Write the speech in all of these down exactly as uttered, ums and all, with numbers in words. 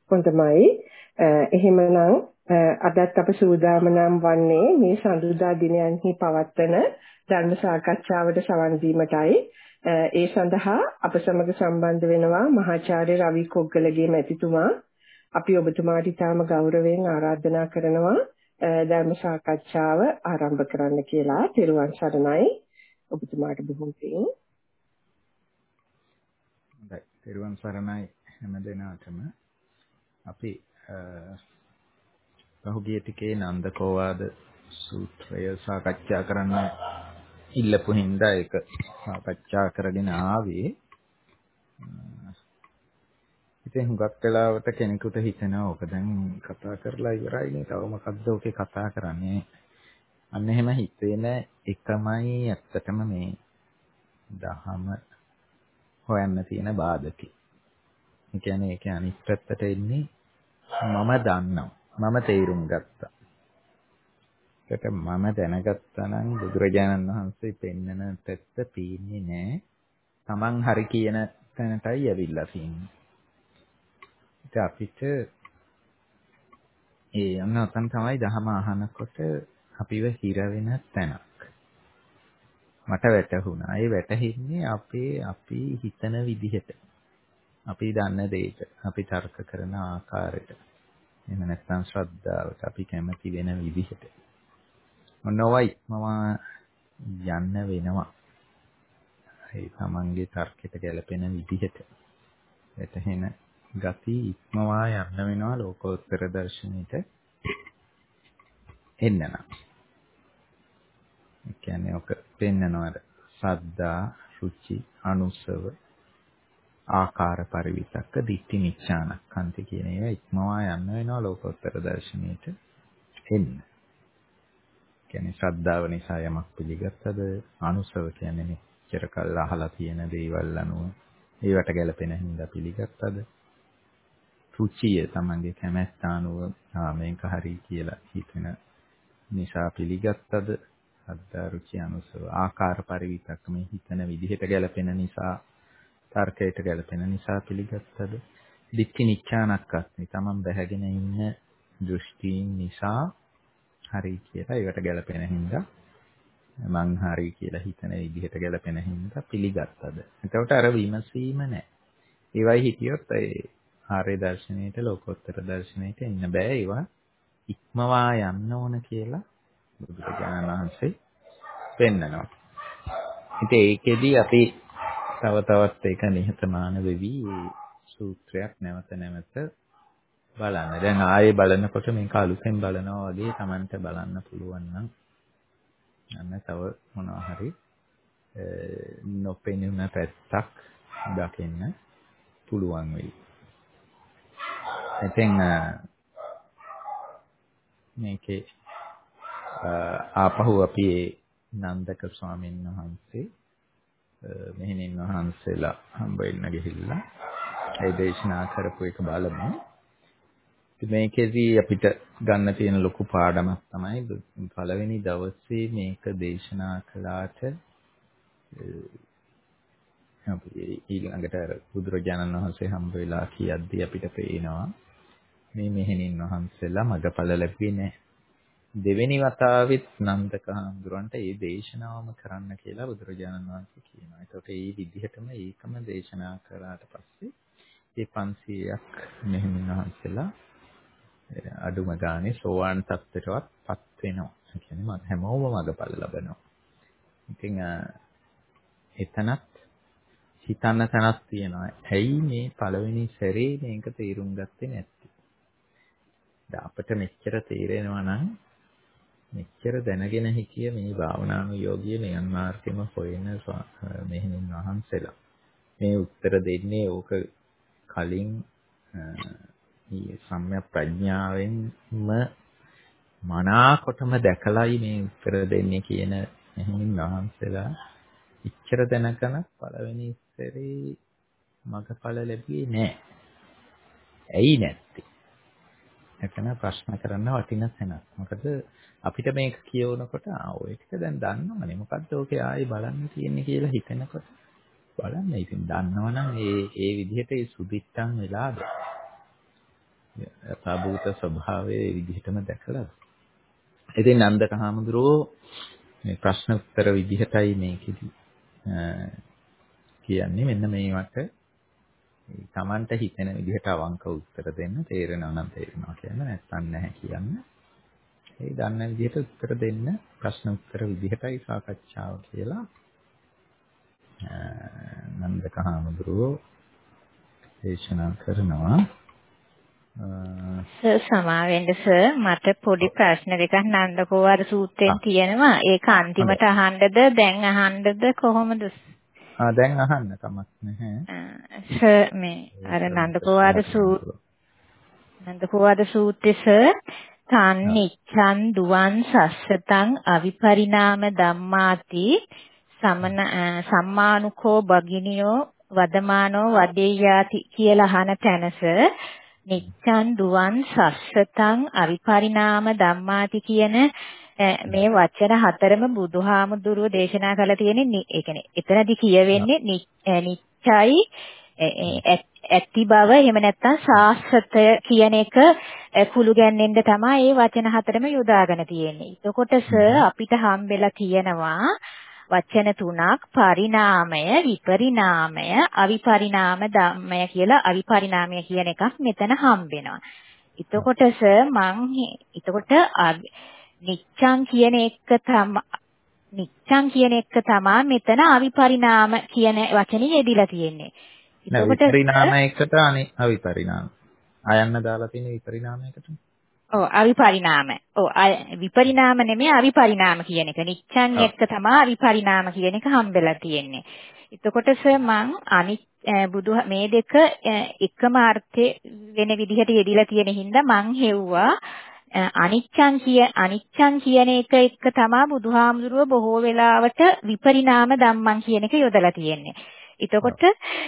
හොඳමයි. එහෙමනම් අදත් අප සූදානම් වන්නේ මේ සඳුදා දිනයන්හි පවත්වන ධර්ම සාකච්ඡාවට සවන් දීමටයි. ඒ සඳහා අප සමග සම්බන්ධ වෙනවා මහාචාර්ය රවි කොග්ගලගේ මැතිතුමා. අපි ඔබතුමාට ඉතාම ගෞරවයෙන් ආරාධනා කරනවා ධර්ම සාකච්ඡාව ආරම්භ කරන්න කියලා. තෙරුවන් සරණයි. ඔබතුමාට බොහොම පිං. හොඳයි. තෙරුවන් සරණයි හැම දෙනාටම. අපි පහුගිය ටිකේ නන්දකෝවාද සූත්‍රය සාකච්ඡා කරන්න ඉල්ලපු හින්දා ඒක සාකච්ඡා කරගෙන ආවේ. ඉතින් හුඟක් වෙලාවට කෙනෙකුට හිතෙනවා ඕක දැන් කතා කරලා ඉවරයිනේ. තව මොකද්ද ඔකේ කතා කරන්නේ? අන්න එහෙම හිතෙන එකමයි ඇත්තටම මේ දහම හොයන්න තියෙන බාධකේ. ඒ කියන්නේ ඒක අනිත් පැත්තට එන්නේ මම දන්නවා. මම තේරුම් ගත්තා. ඒක මම දැනගත්තා නම් බුදුරජාණන් වහන්සේ පෙන්නන පැත්ත පේන්නේ නැහැ. Taman හරි කියන තැනටයි ඇවිල්ලා තියෙන්නේ. ඒක අපිට ඒ අන්නතන් තමයි දහම අහනකොට අපිව හිර වෙන තැනක්. මට වැටහුණා. ඒ වැටහෙන්නේ අපේ අපි හිතන විදිහට. අපි දන්න දෙයට, අපි තර්ක කරන ආකාරයට. එහෙම නැත්නම් ශ්‍රද්ධාවට අපි කැමති වෙන විදිහට. මොනවයි මම යන්න වෙනවා. ඒ තමන්ගේ තර්කයට ගැලපෙන විදිහට. එතහෙන ගති ඉක්මවා යන්න වෙනවා ලෝකෝත්තර දර්ශනෙට එන්න නම්. ඒ කියන්නේ ඔක පෙන්නනවාද සද්දා, රුචි, අනුසව, ආකාර පරිවිතක්ක, දිට්ඨි නිච්ඡානක්ඛන්ති කියන ඒවා ඉක්මවා යන්න වෙනවා ලෝකෝත්තර දර්ශනෙට එන්න. කියන්නේ ශ්‍රද්ධාව නිසා යමක් පිළිගත්තද, අනුසව කියන්නේ මෙච්චර කල් අහලා තියෙන දේවල් අනුව ඒවට ගැලපෙන හින්දා පිළිගත්තද, රුචිය තමන්ගේ කැමැත්ත අනුව මේක හරි කියලා හිතෙන නිසා පිළිගත්තද, ශ්‍රද්ධා, රුචි, අනුසව, ආකාර පරිවිතක්ක මේ හිතන විදිහට ගැලපෙන නිසා, තර්කයට ගැලපෙන නිසා පිළිගත්තද, දිට්ඨි නිච්ඡානක්ඛන්ති තමන් බැහැගෙන ඉන්න දෘෂ්ටීන් නිසා හරි කියලා ඒකට ගැලපෙන හින්දා මං හරි කියලා හිතන විදිහට ගැලපෙන හින්දා පිළිගත්තද. එතකොට අර විමසීම නැහැ. ඒවයි හිතියොත් ඒ ආර්ය දර්ශනයට ලෝකෝත්තර දර්ශනයට එන්න බෑ. ඒවා ඉක්මවා යන්න ඕන කියලා බුදුරජාණන් වහන්සේ පෙන්නනවා. ඉතින් ඒකෙදි අපි තව තවත් ඒක නිහතමාන වෙවි සූත්‍රයක් නැවත නැවත බලන්න. දැන් ආයේ බලනකොට මේක අලුතෙන් බලනවා වගේ Tamanට බලන්න පුළුවන් නම් අන්න තව මොනවා හරි නොපෙනුන පැත්තක් දකින්න පුළුවන් වෙයි. ඉතින් මේකේ ආපහු අපි නන්දක ස්වාමීන් වහන්සේ මෙහෙණින් වහන්සේලා හම්බ වෙන්න ගිහිල්ලා ඒ දේශනා කරපු එක බලමු. මේකෙදී අපිට ගන්න තියෙන ලොකු පාඩමක් තමයි පළවෙනි දවසේ මේක දේශනා කළාට අපි ඊළඟට බුදුරජාණන් වහන්සේ හම්බ වෙලා කියද්දී අපිට පේනවා මේ මෙහෙණින් වහන්සේලා මගපල ලැබුවේ නැහැ. දෙවෙනි වතාවෙත් නන්දක හඳුරන්ට මේ දේශනාවම කරන්න කියලා බුදුරජාණන් වහන්සේ කියනවා. ඒකට ඒ විදිහටම ඒකම දේශනා කරාට පස්සේ මේ පන්සීයක් මෙහෙණින් වහන්සේලා අඩුම ගානේ සෝවාන් තත්ත්වයටවත් පත් වෙනවා. ඒ කියන්නේ හැමෝම මගපල ලබනවා. ඉතින් එතනත් හිතන්න තැනක් තියෙනවා. ඇයි මේ පළවෙනි සැරේ මේක තේරුම් ගත්තේ නැත්තේ? දැන් අපිට මෙච්චර තේරෙනවා නම් මෙච්චර දැනගෙන හිටිය මේ භාවනානුයෝගී නියම මාර්ගෙම හොයන මෙහෙණින් වහන්සේලා මේ උත්තර දෙන්නේ ඕක කලින් මේ සම්‍යක් ප්‍රඥාවෙන්ම මනාකොටම දැකලායි මේ උත්තර දෙන්නේ කියන මෙහෙණින් වහන්සේලා ඉච්ඡර දැනකන පළවෙනි ඉස්සරේ මගපල ලැබුවේ නැහැ. ඇයි නැත්තේ? එතන ප්‍රශ්න කරන්න වටින තැනක්. මොකද අපිට මේක කියවනකොට ආ ඔය ටික දැන් දන්නවනේ. මොකද්ද ඔකේ ආයේ බලන්න තියෙන්නේ කියලා හිතනකොට බලන්න. ඉතින් දන්නවනම් ඒ ඒ විදිහට ඒ සුදිත්තම් වෙලාද? යථාභූත ස්වභාවයේ විදිහටම දැකලා. ඉතින් නන්දක හාමුදුරුවෝ මේ ප්‍රශ්න උත්තර විදිහටයි මේකෙදි කියන්නේ මෙන්න මේවට තමන්ට හිතෙන විදිහට අවංක උත්තර දෙන්න තේරෙනවා නම් තේරෙනවා කියන්න නැත්නම් නැහැ කියන්න. ඒ දන්න විදිහට උත්තර දෙන්න ප්‍රශ්න උත්තර විදිහටයි සාකච්ඡාව කියලා නන්දක හාමුදුරුවෝ දේශනා කරනවා. සර් සමාවෙන්න සර් මට පොඩි ප්‍රශ්න දෙකක් නන්දකෝවාද සූත්‍රයෙන් තියෙනවා. ඒක අන්තිමට අහන්නද දැන් අහන්නද කොහොමද? ආ දැන් අහන්න කමක් නැහැ. සර් මේ අර නන්දකෝවාද සූත්‍ර නන්දකෝවාද සූත්‍රය සර් තන්නිච්ඡන් දුවන් සස්සතං අවිපරිණාම ධම්මාති සමන සම්මානුකෝ බගිනියෝ වදමානෝ වදේයාති කියලා අහන තැනස නිච්ඡන් දුවන් සස්සතං අවිපරිණාම ධම්මාති කියන මේ වචන හතරම බුදුහාමුදුරුවෝ දේශනා කළා තියෙන්නේ. ඒ කියන්නේ එතනදි කියවෙන්නේ නිච්චයි ඇති බව එහෙම නැත්නම් සාස්ත්‍ය කියන එක කුළු ගැන්වෙන්න තමයි මේ වචන හතරම යොදාගෙන තියෙන්නේ. එතකොට සර් අපිට හම්බෙලා තියෙනවා වචන තුනක් පරිණාමය, විපරිණාමය, අවිපරිණාම ධම්මය කියලා. අවිපරිණාමය කියන එකක් මෙතන හම්බෙනවා. එතකොට සර් මං එතකොට නිච්ඡං කියන එක තමයි නිච්ඡං කියන එක තමයි මෙතන අවිපරිණාම කියන වචනේ යෙදිලා තියෙන්නේ. එතකොට විපරිණාමයකට අනේ අවිපරිණාම. අයන්න දාලා තියෙන විපරිණාමයකට. ඔව් අවිපරිණාම. ඔව් විපරිණාම නෙමෙයි අවිපරිණාම කියන එක. නිච්ඡං එක්ක තමයි අවිපරිණාම කියන එක හම්බෙලා තියෙන්නේ. එතකොට සර් මං අනිත් බුදු මේ දෙක එකම අර්ථේ වෙන විදිහට යෙදිලා තියෙන හින්දා මං හෙව්වා අනිච්ඡං කිය අනිච්ඡං කියන එක එක්ක තමයි බුදුහාමුදුරුව බොහෝ වෙලාවට විපරිණාම ධම්මං කියන එක යොදලා තියෙන්නේ. එතකොට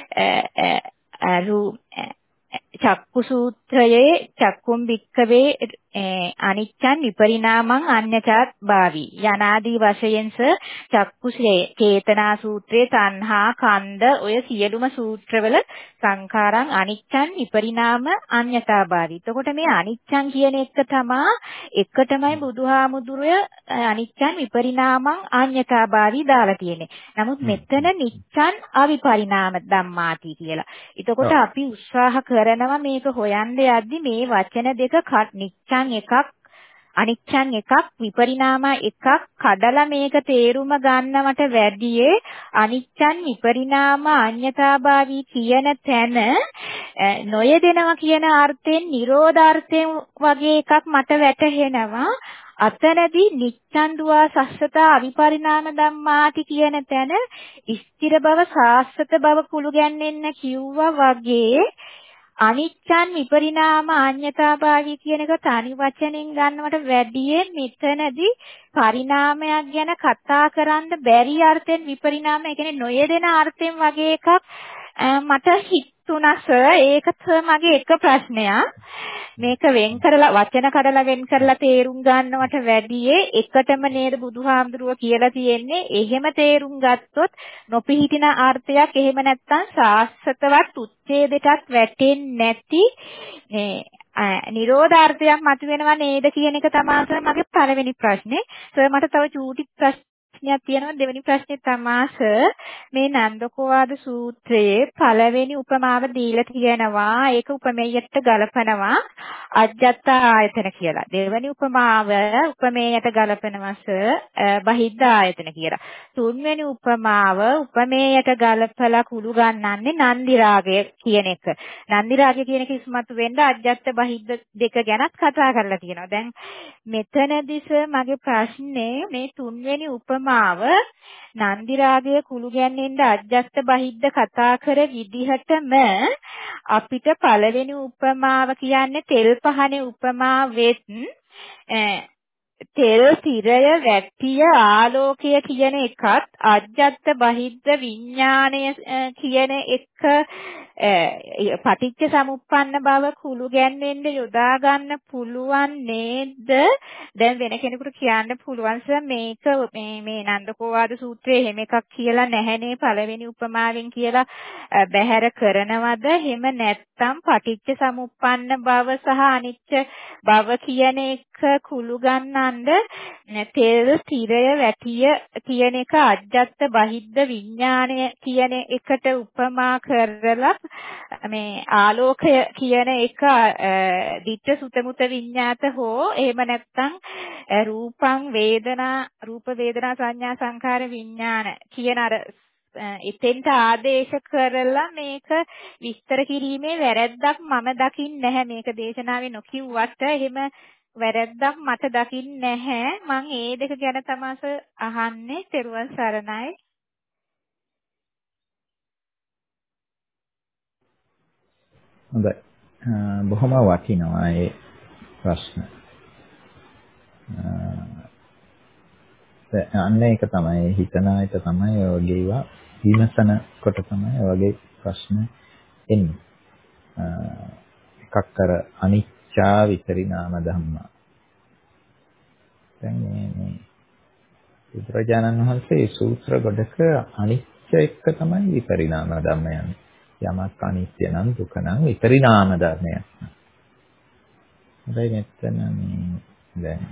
අරු චක්කු සූත්‍රයේ චක්කුම් භික්ඛවේ අනිච්චං විපරිණාමං අඤ්ඤචාත් භාවි යනාදී වශයෙන්ස චක්කු චේතනා සූත්‍රයේ තණ්හා කන්ද ඔය සියලුම සූත්‍රවල සංඛාරං අනිච්චං විපරිණාම අඤ්ඤතා භාවි. එතකොට මේ අනිච්චං කියන එක තමයි එකටමයි බුදුහාමුදුරුවය අනිච්චං විපරිණාමං අඤ්ඤතා භාවි දාලා තියෙන්නේ. නමුත් මෙතන නිච්චං අවිපරිණාම ධම්මාති කියලා. එතකොට අපි උත්සාහ කරනවා මේක හොයන්න යද්දි මේ වචන දෙක නිච්ඡං එකක් අනිච්ඡං එකක් විපරිණාම එකක් කඩලා මේක තේරුම ගන්නවට වැඩියේ අනිච්ඡං විපරිණාම අඤ්ඤතාභාවී කියන තැන නොයදෙනවා කියන අර්ථයෙන් නිරෝධාර්ථයෙන් වගේ එකක් මට වැටහෙනවා. අතනදී නිච්ඡං දුවා සස්සතා අවිපරිණාම ධම්මාති කියන තැන ස්ථිර බව සාස්වත බව කුළු ගැන්වෙන්න කිව්වා වගේ අනිච්චං විපරිණාම අඤ්ඤතාභාවී කියන එක තනි වචනෙන් ගන්නවට වැඩියෙන් මෙතනදී පරිණාමයක් ගැන කතා කරන්න බැරි අර්ථයෙන් විපරිණාම ඒ කියන්නේ නොයෙදෙන අර්ථයෙන් වගේ එකක් මට හිතුණා සර්. ඒක මගේ එක ප්‍රශ්නයක්. මේක වෙන් කරලා වචන කඩලා වෙන් කරලා තේරුම් ගන්නවට වැඩියේ එකටම නේද බුදුහාමුදුරුව කියලා තියෙන්නේ. එහෙම තේරුම් ගත්තොත් නොපිහිටින අර්ථයක් එහෙම නැත්නම් සාස්වතවත් උච්ඡේදයකට වැටෙන්නේ නැති නිරෝධාර්ථයක් මතුවෙනවා නේද කියන එක තමයි මගේ පළවෙනි ප්‍රශ්නේ. සර් මට තව චූටි ප්‍රශ්නයක් තියෙනවා. දෙවෙනි ප්‍රශ්නේ තමයි මේ නන්දකෝවාද සූත්‍රයේ පළවෙනි උපමාව දීලා තියෙනවා. ඒක උපමේයයට ගලපනවා අජ්ජත් ආයතන කියලා. දෙවෙනි උපමාව උපමේයයට ගලපනවා බහිද්ධ ආයතන කියලා. තුන්වෙනි උපමාව උපමේයයට ගලපලා කුළු ගන්නන්නේ නන්දි රාගය කියන එක. නන්දි රාගය කියන එක ඉස්මතු වෙන්න අජ්ජත් බහිද්ධ දෙක ගැනත් කතා කරලා තියෙනවා. දැන් මෙතනදිස මගේ ප්‍රශ්නේ මේ තුන්වෙනි උපමාව නන්දි රාගය කුළු ගැන්වෙන්න අජ්ජත් බහිද්ධ කතා කර විදිහටම අපිට පළවෙනි උපමාව කියන්නේ තෙල් පහනේ උපමාවෙත් තෙල් තිරය වැට්ටිය ආලෝකය කියන එකත් අජ්ජත් බහිද්ධ විඥාණය කියන එක පටිච්ච සමුප්පන්න බව කුළු ගැන්වෙන්න යොදා ගන්න පුළුවන් නේද? දැන් වෙන කෙනෙකුට කියන්න පුළුවන් සර් මේක මේ මේ නන්දකෝවාද සූත්‍රයේ හැම එකක් කියලා නැහැනේ පළවෙනි උපමාවෙන් කියලා බැහැර කරනවද? එහෙම නැත්නම් පටිච්ච සමුප්පන්න බව සහ අනිත්‍ය බව කියන එක කුළු ගන්නඳ තෙල් තිරය වැටිය කියන එක අජ්ජත් බහිද්ද විඥාණය කියන එකට උපමා කරලා මේ ආලෝකය කියන එක දිට්ඨ සුත මුත විඤ්ඤාත හෝ එහෙම නැත්නම් රූපං වේදනා රූප වේදනා සංඥා සංඛාර විඥාන කියන අර එතෙන්ට ආදේශ කරලා මේක විස්තර කිරීමේ වැරැද්දක් මම දකින්නේ නැහැ. මේක දේශනාවේ නොකියුවට එහෙම වැරැද්දක් මට දකින්නේ නැහැ. මම ඒ දෙක ගැන තමයි අහන්නේ. ත්වන් සරණයි. හොඳයි. බොහොම වටිනවා ඒ ප්‍රශ්න. අන්න ඒක තමයි හිතන එක තමයි ඔය වගේ ඒවා විමසන කොට තමයි ඔය වගේ ප්‍රශ්න එන්නේ. එකක් අර අනිච්චා විපරිණාම ධම්මා. දැන් මේ මේ බුදුරජාණන් වහන්සේ සූත්‍ර ගොඩක අනිච්ච එක්ක තමයි විපරිණාම ධම්ම යන්නේ. යමක් අනිත්‍ය නම් දුක නම් විපරිණාම ධර්මයක්. හැබැයි මෙතන මේ දැන්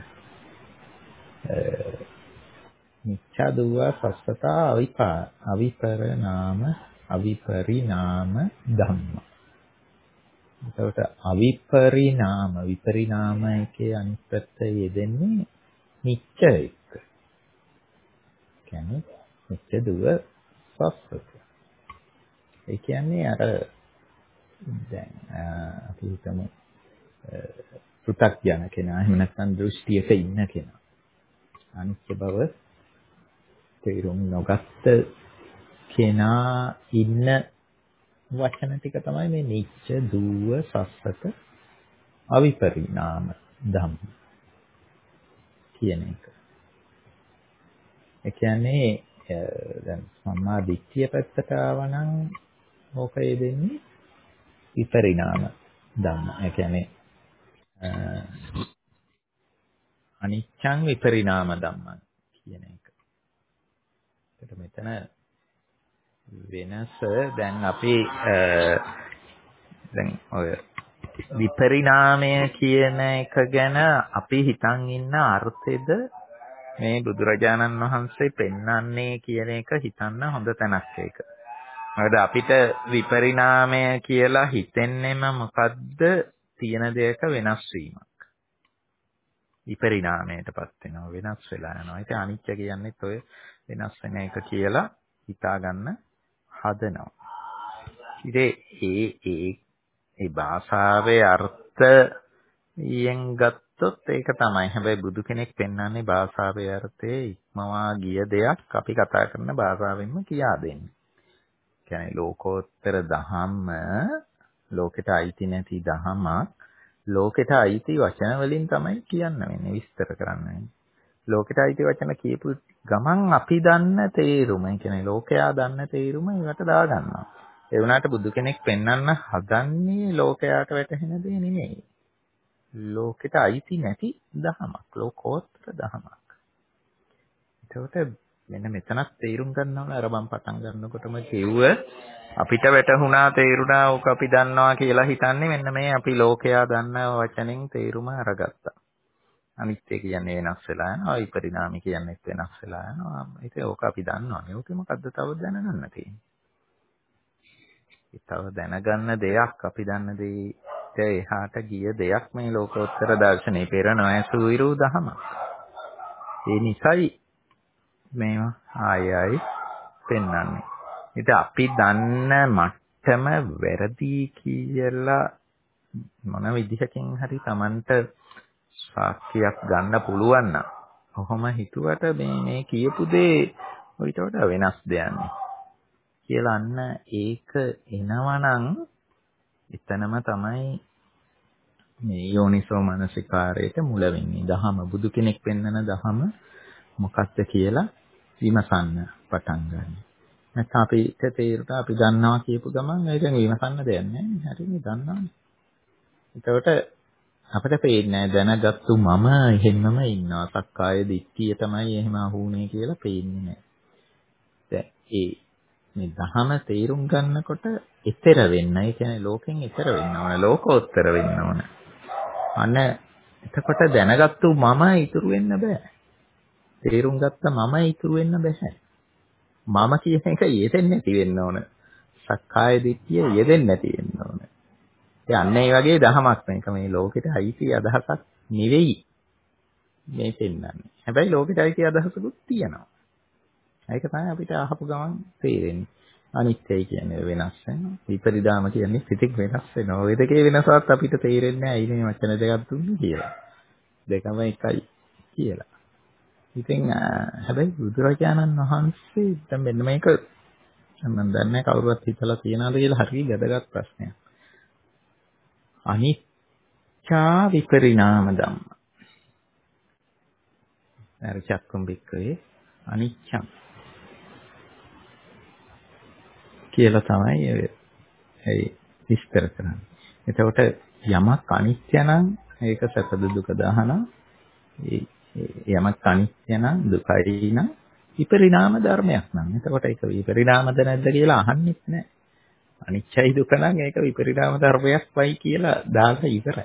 මිච්ඡා දුව සස්සතා අවිපා අවිපරණාම අවිපරිණාම ධම්ම. එතකොට අවිපරිණාම විපරිණාමයේ අනිත් පැත්ත යෙදෙන්නේ නිච්ච එක්ක. කියන්නේ නිච්ච දුව සස්සත. ඒ කියන්නේ අර දැන් අපි හිතමු පෘථග්ජන කෙනා එහෙම නැත්නම් දෘෂ්ටියක ඉන්න කෙනා අනිත්‍ය බව තේරුම් නොගත්ත කෙනා ඉන්න වචන ටික තමයි මේ නිච්ච දුව සස්සත අවිපරිණාම ධම්ම කියන එක. ඒ කියන්නේ දැන් සම්මා දිට්ඨිය පැත්තට ආවනම් ඕකේ දෙන්නේ විපරිණාම ධම්ම. ඒ කියන්නේ අනිච්ඡං විපරිණාම ධම්මං කියන එක. ඒකට මෙතන වෙනස දැන් අපි දැන් ඔය විපරිණාමය කියන එක ගැන අපි හිතන් ඉන්න අර්ථෙද මේ බුදුරජාණන් වහන්සේ පෙන්වන්නේ කියන එක හිතන්න හොඳ තැනක් ඒක. මොකද අපිට විපරිණාමය කියලා හිතෙන්නෙම මොකද්ද? තියෙන දෙයක වෙනස් වීමක්. විපරිණාමයටපත් වෙනවා වෙනස් වෙලා යනවා. ඒක අනිත්‍ය කියන්නේත් ඔය වෙනස් වෙන එක කියලා හිතා ගන්න හදනවා. ඉතින් ඒ ඒ ඒ භාෂාවේ අර්ථයෙන් ගත්තොත් ඒක තමයි. හැබැයි බුදු කෙනෙක් පෙන්වන්නේ භාෂාවේ අර්ථයේ ඉක්මවා ගිය දෙයක් අපි කතා කරන භාෂාවෙන්ම කියා දෙන්නේ. කියන්නේ ලෝකෝත්තර ධම්ම ලෝකෙට අයිති නැති ධමයක් ලෝකෙට අයිති වචන වලින් තමයි කියන්න වෙන්නේ විස්තර කරන්න වෙන්නේ. ලෝකෙට අයිති වචන කියපු ගමන් අපි දන්න තේරුම, ඒ කියන්නේ ලෝකයා දන්න තේරුම ඒකට දා ගන්නවා. ඒ වුණාට බුදු කෙනෙක් පෙන්වන්න හදන්නේ ලෝකයාට වැටහෙන දේ නෙමෙයි. ලෝකෙට අයිති නැති ධමයක්, ලෝකෝත්තර ධමයක්. ඒකට මෙන්න මෙතනක් තේරුම් ගන්නවා අර බම් පටන් ගන්නකොටම කිව්ව අපිට වැටහුණා තේරුණා ඕක අපි දන්නවා කියලා හිතන්නේ මෙන්න මේ අපි ලෝකයා දන්න වචනෙන් තේරුම අරගත්තා. අනිත්‍ය කියන්නේ වෙනස් වෙලා යනවා, විපරිණාමී කියන්නේ වෙනස් වෙලා යනවා. ඒක ඕක අපි දන්නවානේ. ඕකේ මොකද්ද තව දැනගන්න තියෙන්නේ? ඒ තව දැනගන්න දෙයක් අපි දන්න දෙයට එහාට ගිය දෙයක් මේ ලෝකෝත්තර දර්ශනේ පෙර නොඇසු විරු දහම. ඒ නිසයි මේවා ආයි ආයි පෙන්වන්නේ. ඉතින් අපි දන්න මට්ටම වැරදි කියලා මොන විදිහකින් හරි Tamanට සාක්ෂියක් ගන්න පුළුවන් නම් කොහොම හිතුවට මේ මේ කියපු දේ ඊට වඩා වෙනස් දෙයක් කියලා අන්න ඒක එනවනම් එතනම තමයි මේ යෝනිසෝ මනසිකාරයේ මුල වෙන්නේ. දහම බුදු කෙනෙක් පෙන්වන දහම මොකක්ද කියලා විමසන්න පටන් ගන්න. නැත්නම් අපිට තේරුණා අපි දන්නවා කියපු ගමන් ඒක විමසන්න දෙයක් නැහැ. හරිනේ දන්නවනේ. එතකොට අපිට පේන්නේ දැනගත්තු මම එහෙමම ඉන්නවා. සක්කාය දිට්ඨිය තමයි එහෙම අහුනේ කියලා පේන්නේ නැහැ. දැන් ඒ මේ දහම තේරුම් ගන්නකොට ඊතර වෙන්න, ඒ කියන්නේ ලෝකෙන් ඊතර වෙන්න ඕන, ලෝකෝත්තර වෙන්න ඕන. අන්න එතකොට දැනගත්තු මම ඉතුරු වෙන්න බෑ. තේරුම් ගත්ත මම ඉතුරු වෙන්න බෑ. මම කියන එක යෙදෙන්නේ නැති වෙන්න ඕන. සක්කාය දිට්ඨිය යෙදෙන්නේ නැති වෙන්න ඕන. ඒ අන්න ඒ වගේ දහමක් මේක මේ ලෝකෙට අයිති අදහසක් නෙවෙයි මේ පෙන්වන්නේ. හැබැයි ලෝකෙට අයිති අදහසකුත් තියෙනවා. ඒක තමයි අපිට අහපු ගමන් තේරෙන්නේ. අනිත්‍යයි කියන්නේ වෙනස් වෙනවා. විපරිණාම කියන්නේ පිටින් වෙනස් වෙනවා. ওই දෙකේ වෙනසවත් අපිට තේරෙන්නේ නැහැ. ඇයි මේ වචන දෙකක් දුන්නේ කියලා. දෙකම එකයි කියලා. ඉතින් හැබැයි බුදුරජාණන් වහන්සේ දැන් මෙන්න මේක මම දන්නේ කවුරුවත් හිතලා තියනවාද කියලා හරිය වැදගත් ප්‍රශ්නයක්. අනිච්චා විපරිණාම ධම්ම. අර චක්කුම් බික්කවේ අනිච්චං කියලා තමයි ඒ විස්තර කරන්නේ. එතකොට යමක් අනිත්‍ය නම් ඒක සැපද දුකද අහනවා. ඒ යමක් අනිත්‍ය නම් දුකයි නම් විපරිණාම ධර්මයක් නම්. එතකොට ඒක විපරිණාමද නැද්ද කියලා අහන්නෙත් නැහැ. අනිච්චයි දුක නම් ඒක විපරිණාම ධර්මයක් වයි කියලා දාලා ඉවරයි.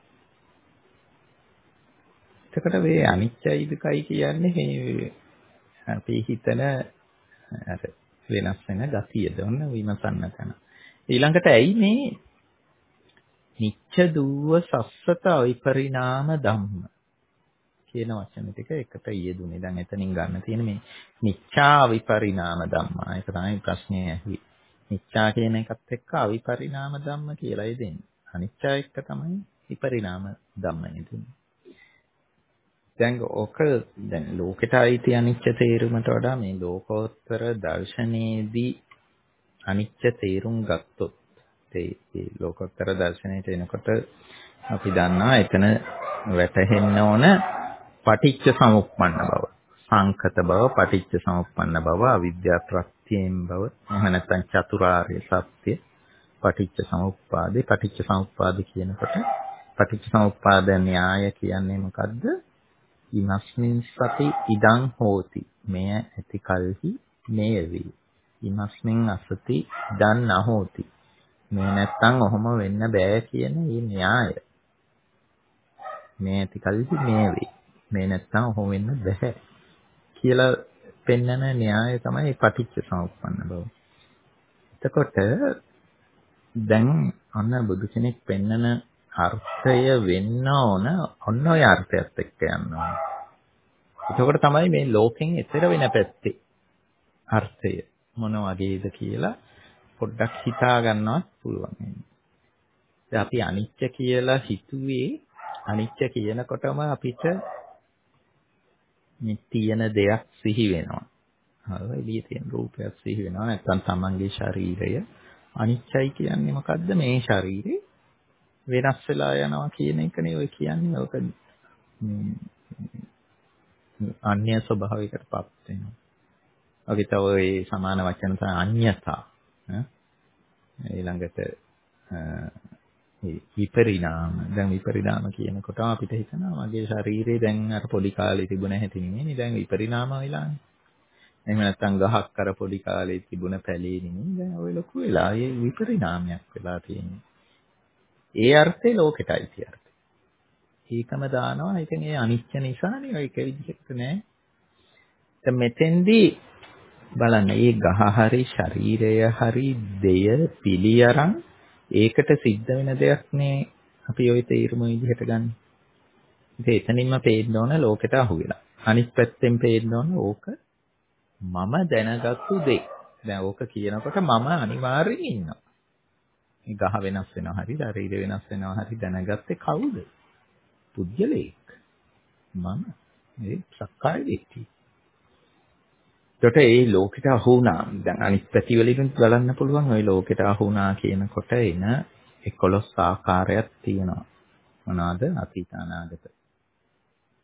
එතකොට මේ අනිච්චයි දුකයි කියන්නේ මේ අපි හිතන අර වෙනස් වෙන ගතියද ඔන්න විමසන්න තැන. ඊළඟට ඇයි මේ නිච්ච දුව සස්සත විපරිණාම ධම්ම කියන වචන ටික එකට යෙදුනේ. දැන් එතනින් ගන්න තියෙන මේ නිච්චා විපරිණාම ධම්මා. ඒක තමයි ප්‍රශ්නේ ඇහුවේ. නිච්චා කියන එකත් එක්ක අවිපරිණාම ධම්ම කියලා යෙදෙන්නේ. අනිච්චා එක්ක තමයි විපරිණාම ධම්ම යෙදෙන්නේ. දැන් ඔක දැන් ලෝකෙට අයිති අනිච්ච තේරුමට වඩා මේ ලෝකෝත්තර දර්ශනයේදී අනිච්ච තේරුම් ගත්තොත් ඒ ලෝකෝත්තර දර්ශනයට එනකොට අපි දන්නවා එතන වැටහෙන්න ඕන පටිච්ච සමුප්පන්න බව, සංකත බව, පටිච්ච සමුප්පන්න බව, අවිද්‍යා ප්‍රත්‍යයෙන් බව, එහෙම නැත්නම් චතුරාර්ය සත්‍ය, පටිච්ච සමුප්පාදේ. පටිච්ච සමුප්පාද කියනකොට පටිච්ච සමුප්පාද න්‍යාය කියන්නේ මොකද්ද? ඉමස්මින් සති ඉදං හෝති. මෙය ඇති කල්හි මෙය වේ. ඉමස්මින් අසති ඉදං නහෝති. මේ නැත්තම් ඔහොම වෙන්න බෑ කියන මේ න්‍යාය. මේ ඇති කල්හි මෙය වේ. මේ නැත්තම් ඔහොම වෙන්න බෑ කියලා පෙන්නන න්‍යාය තමයි පටිච්ච සමුප්පන්න බව. එතකොට දැන් අන්න බුදු කෙනෙක් පෙන්නන අර්ථය වෙන්න ඕන ඔන්න ඔය අර්ථයත් එක්ක යන්න ඕන. එතකොට තමයි මේ ලෝකෙන් එතර වෙන පැත්තේ අර්ථය මොන වගේද කියලා පොඩ්ඩක් හිතා ගන්නවත් පුළුවන්. දැන් අපි අනිච්ච කියලා හිතුවේ අනිච්ච කියනකොටම අපිට මේ තියෙන දෙයක් සිහි වෙනවා. හරි එළියේ තියෙන රූපයක් සිහි වෙනවා. නැත්නම් තමන්ගේ ශරීරය අනිච්චයි කියන්නේ මොකද්ද? මේ ශරීරේ වෙනස් වෙලා යනවා කියන එකනේ ඔය කියන්නේ. ඔක අන්‍ය ස්වභාවයකටපත් වෙනවා. ඔකේ තව ඒ සමාන වචන තමයි අඤ්ඤතා. ඊළඟට විපරිණාම. දැන් විපරිණාම කියනකොට අපිට හිතනවා මගේ ශරීරේ දැන් අර පොඩි කාලේ තිබුණ හැටි නෙමෙයි. දැන් විපරිණාම වෙලානේ. එහෙම නැත්නම් ගහක් අර පොඩි කාලේ තිබුණ පැලේ නෙමෙයි. දැන් ඔය ලොකු වෙලා ඒ විපරිණාමයක් වෙලා තියෙනවා. ඒ අර්ථේ ලෝකෙටයි තියෙන්නේ. ඒකම දානවා. ඒ කියන්නේ අනිත්‍ය නිසානේ ඔය එක විදිහකට නෑ. දැන් මෙතෙන්දී බලන්න මේ ගහ හරි ශරීරය හරි දෙය පිළි අරන් ඒකට සිද්ධ වෙන දෙයක් නේ අපි ওই තීරම විදිහට ගන්න. ඉතින් එතනින්ම පේන්න ඕන ලෝකෙට අහු වෙලා. අනිත් පැත්තෙන් පේන්න ඕන ඕක මම දැනගත්තු දෙයක්. දැන් ඕක කියනකොට මම අනිවාර්යෙන් ඉන්නවා. මේ ගහ වෙනස් වෙනවා හරි ශරීරය වෙනස් වෙනවා හරි දැනගත්තේ කවුද? පුද්ගලයෙක්. මම මේ සක්කාය දිට්ඨිය. ඒකට ඒ ලෝකෙට අහු වුණා. දැන් අනිත් පැති වලින් බලන්න පුළුවන් ওই ලෝකෙට අහු වුණා කියනකොට එන එකොළොස් ආකාරයක් තියෙනවා. මොනවාද? අතීත අනාගත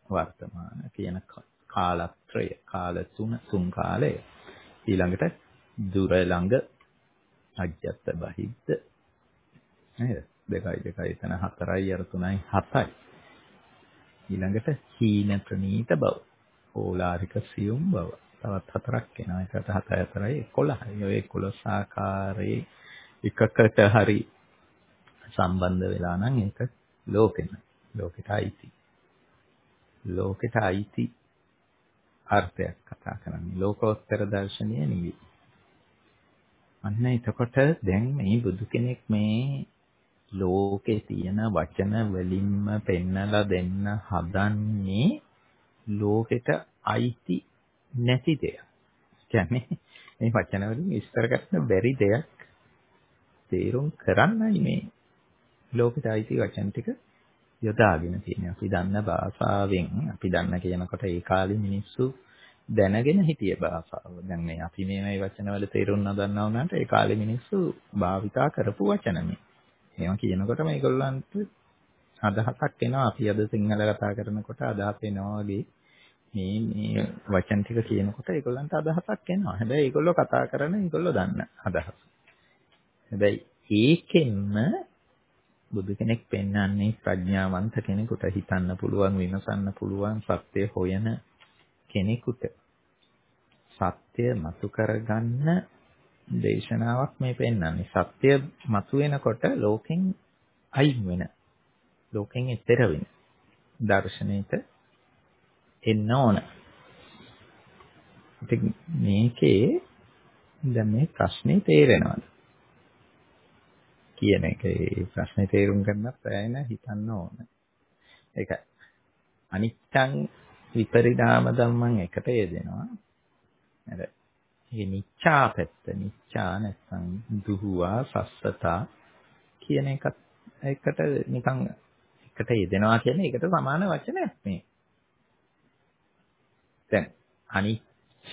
වර්තමාන කියන කාලත්‍රය. කාල තුන තුන් කාලය. ඊළඟට දුර ළඟ අජ්ජත් බහිද්ද නේද? දෙකයි දෙකයි එතන හතරයි අර තුනයි හතයි. ඊළඟට හීන ප්‍රනීත බව. ඕලාරික සියුම් බව. තවත් හතරක් එනවා. එකට හතයි හතරයි එකොළහයි. ඔය එකොළහ ආකාරයේ එකකට හරි සම්බන්ධ වෙලා නම් ඒක ලෝකෙන. ලෝකෙට අයිති. ලෝකෙට අයිති අර්ථයක් කතා කරන්නේ. ලෝකෝත්තර දර්ශනය නෙවෙයි. අන්න එතකොට දැන් මේ බුදු කෙනෙක් මේ ලෝකේ තියෙන වචන වලින්ම පෙන්නලා දෙන්න හදන්නේ ලෝකෙට අයිති නැති දෙයක්. කියන්නේ මේ වචන වලින් විස්තර කරන්න බැරි දෙයක් තේරුම් කරන්නයි මේ ලෝකෙට අයිති වචන ටික යොදාගෙන තියෙනවා. අපි දන්න භාෂාවෙන් අපි දන්න කියනකොට ඒ කාලේ මිනිස්සු දැනගෙන හිටිය භාෂාව. දැන් මේ අපි මේ මේ වචන වල තේරුම් නොදන්නා වුණාට ඒ කාලේ මිනිස්සු භාවිතා කරපු වචන මේ. ඒවා කියනකොට මේගොල්ලන්ට අදහසක් එනවා. අපි අද සිංහල කතා කරනකොට අදහස් එනවා වගේ මේ මේ වචන ටික කියනකොට ඒගොල්ලන්ට අදහසක් එනවා. හැබැයි ඒගොල්ලෝ කතා කරන ඒගොල්ලෝ දන්න අදහස. හැබැයි ඒකෙන්ම බුදු කෙනෙක් පෙන්වන්නේ ප්‍රඥාවන්ත කෙනෙකුට හිතන්න පුළුවන් විමසන්න පුළුවන් සත්‍ය හොයන කෙනෙකුට සත්‍ය මතු කරගන්න දේශනාවක් මේ පෙන්වන්නේ. සත්‍ය මතු වෙනකොට ලෝකෙන් අයින් වෙන ලෝකෙන් එතර වෙන දර්ශනයට එන්න ඕන. ඉතින් මේකේ දැන් මේ ප්‍රශ්නේ තේරෙනවද කියන එක ඒ ප්‍රශ්නේ තේරුම් ගන්නත් පැයන හිතන්න ඕන. ඒක අනිත්‍යං විපරිණාම ධම්මං එකට යෙදෙනවා. අර මේ නිච්ඡා පැත්ත නිච්ඡා නැත්නම් දුහුවා සස්සතා කියන එකත් එකට නිකන් එකට යෙදෙනවා කියන්නේ ඒකට සමාන වචනයක් මේ. දැන් අනිච්ච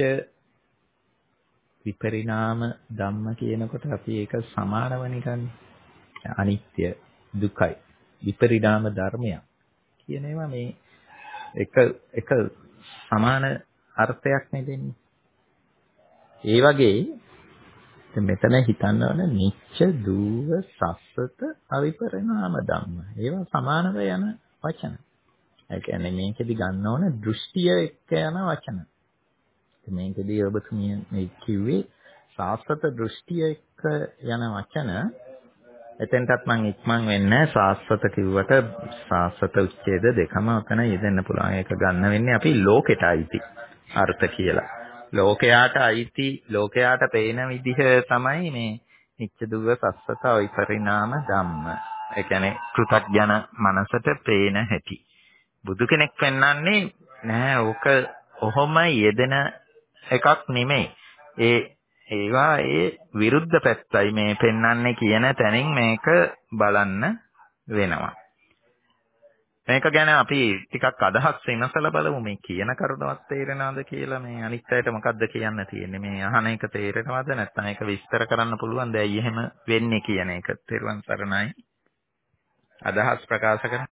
විපරිණාම ධම්ම කියනකොට අපි ඒක සමානවනේ ගන්න. අනිත්‍ය දුකයි විපරිණාම ධර්මයක් කියන ඒවා මේ එක එක සමාන අර්ථයක් නෙදෙන්නේ. ඒ වගේ මෙතන හිතන්න ඕන නිච්ච දුව සස්සත අවිපරිණාම ධම්ම. ඒවා සමානව යන වචන. ඒ කියන්නේ මේකෙදි ගන්න ඕන දෘෂ්ටිය එක්ක යන වචන. මේකෙදි ඔබතුමිය මේ කිව්වේ සාස්වත දෘෂ්ටිය එක්ක යන වචන. එතෙන්ටත් මම ඉක්මන් වෙන්නේ සාස්වත කිව්වට සාස්වත උච්ඡේද දෙකම ඔතන යෙදෙන්න පුළුවන්. ඒක ගන්න වෙන්නේ අපි ලෝකෙට අයිති අර්ථ කියලා. ලෝකයාට අයිති ලෝකයාට පේන විදිහ තමයි මේ නිච්ච දුව සස්සත විපරිණාම ධම්ම. ඒ කියන්නේ කෘතඥ මනසට පේන හැටි. බුදු කෙනෙක් පෙන්වන්නේ නෑ ඕක ඔහොම යෙදෙන එකක් නෙමෙයි. ඒ ඒවා ඒ විරුද්ධ පැත්තයි මේ පෙන්වන්නේ කියන තැනින් මේක බලන්න වෙනවා. මේක ගැන අපි ටිකක් අදහස් වෙනසලා බලමු. මේ කියන කරුණවත් තේරෙනවද කියලා. මේ අනිත් අයට මොකද්ද කියන්න තියෙන්නේ. මේ අහන එක තේරෙනවද නැත්නම් ඒක විස්තර කරන්න පුළුවන්ද? ඇයි එහෙම වෙන්නේ කියන එක. තෙරුවන් සරණයි. අදහස් ප්‍රකාශ කරන්න.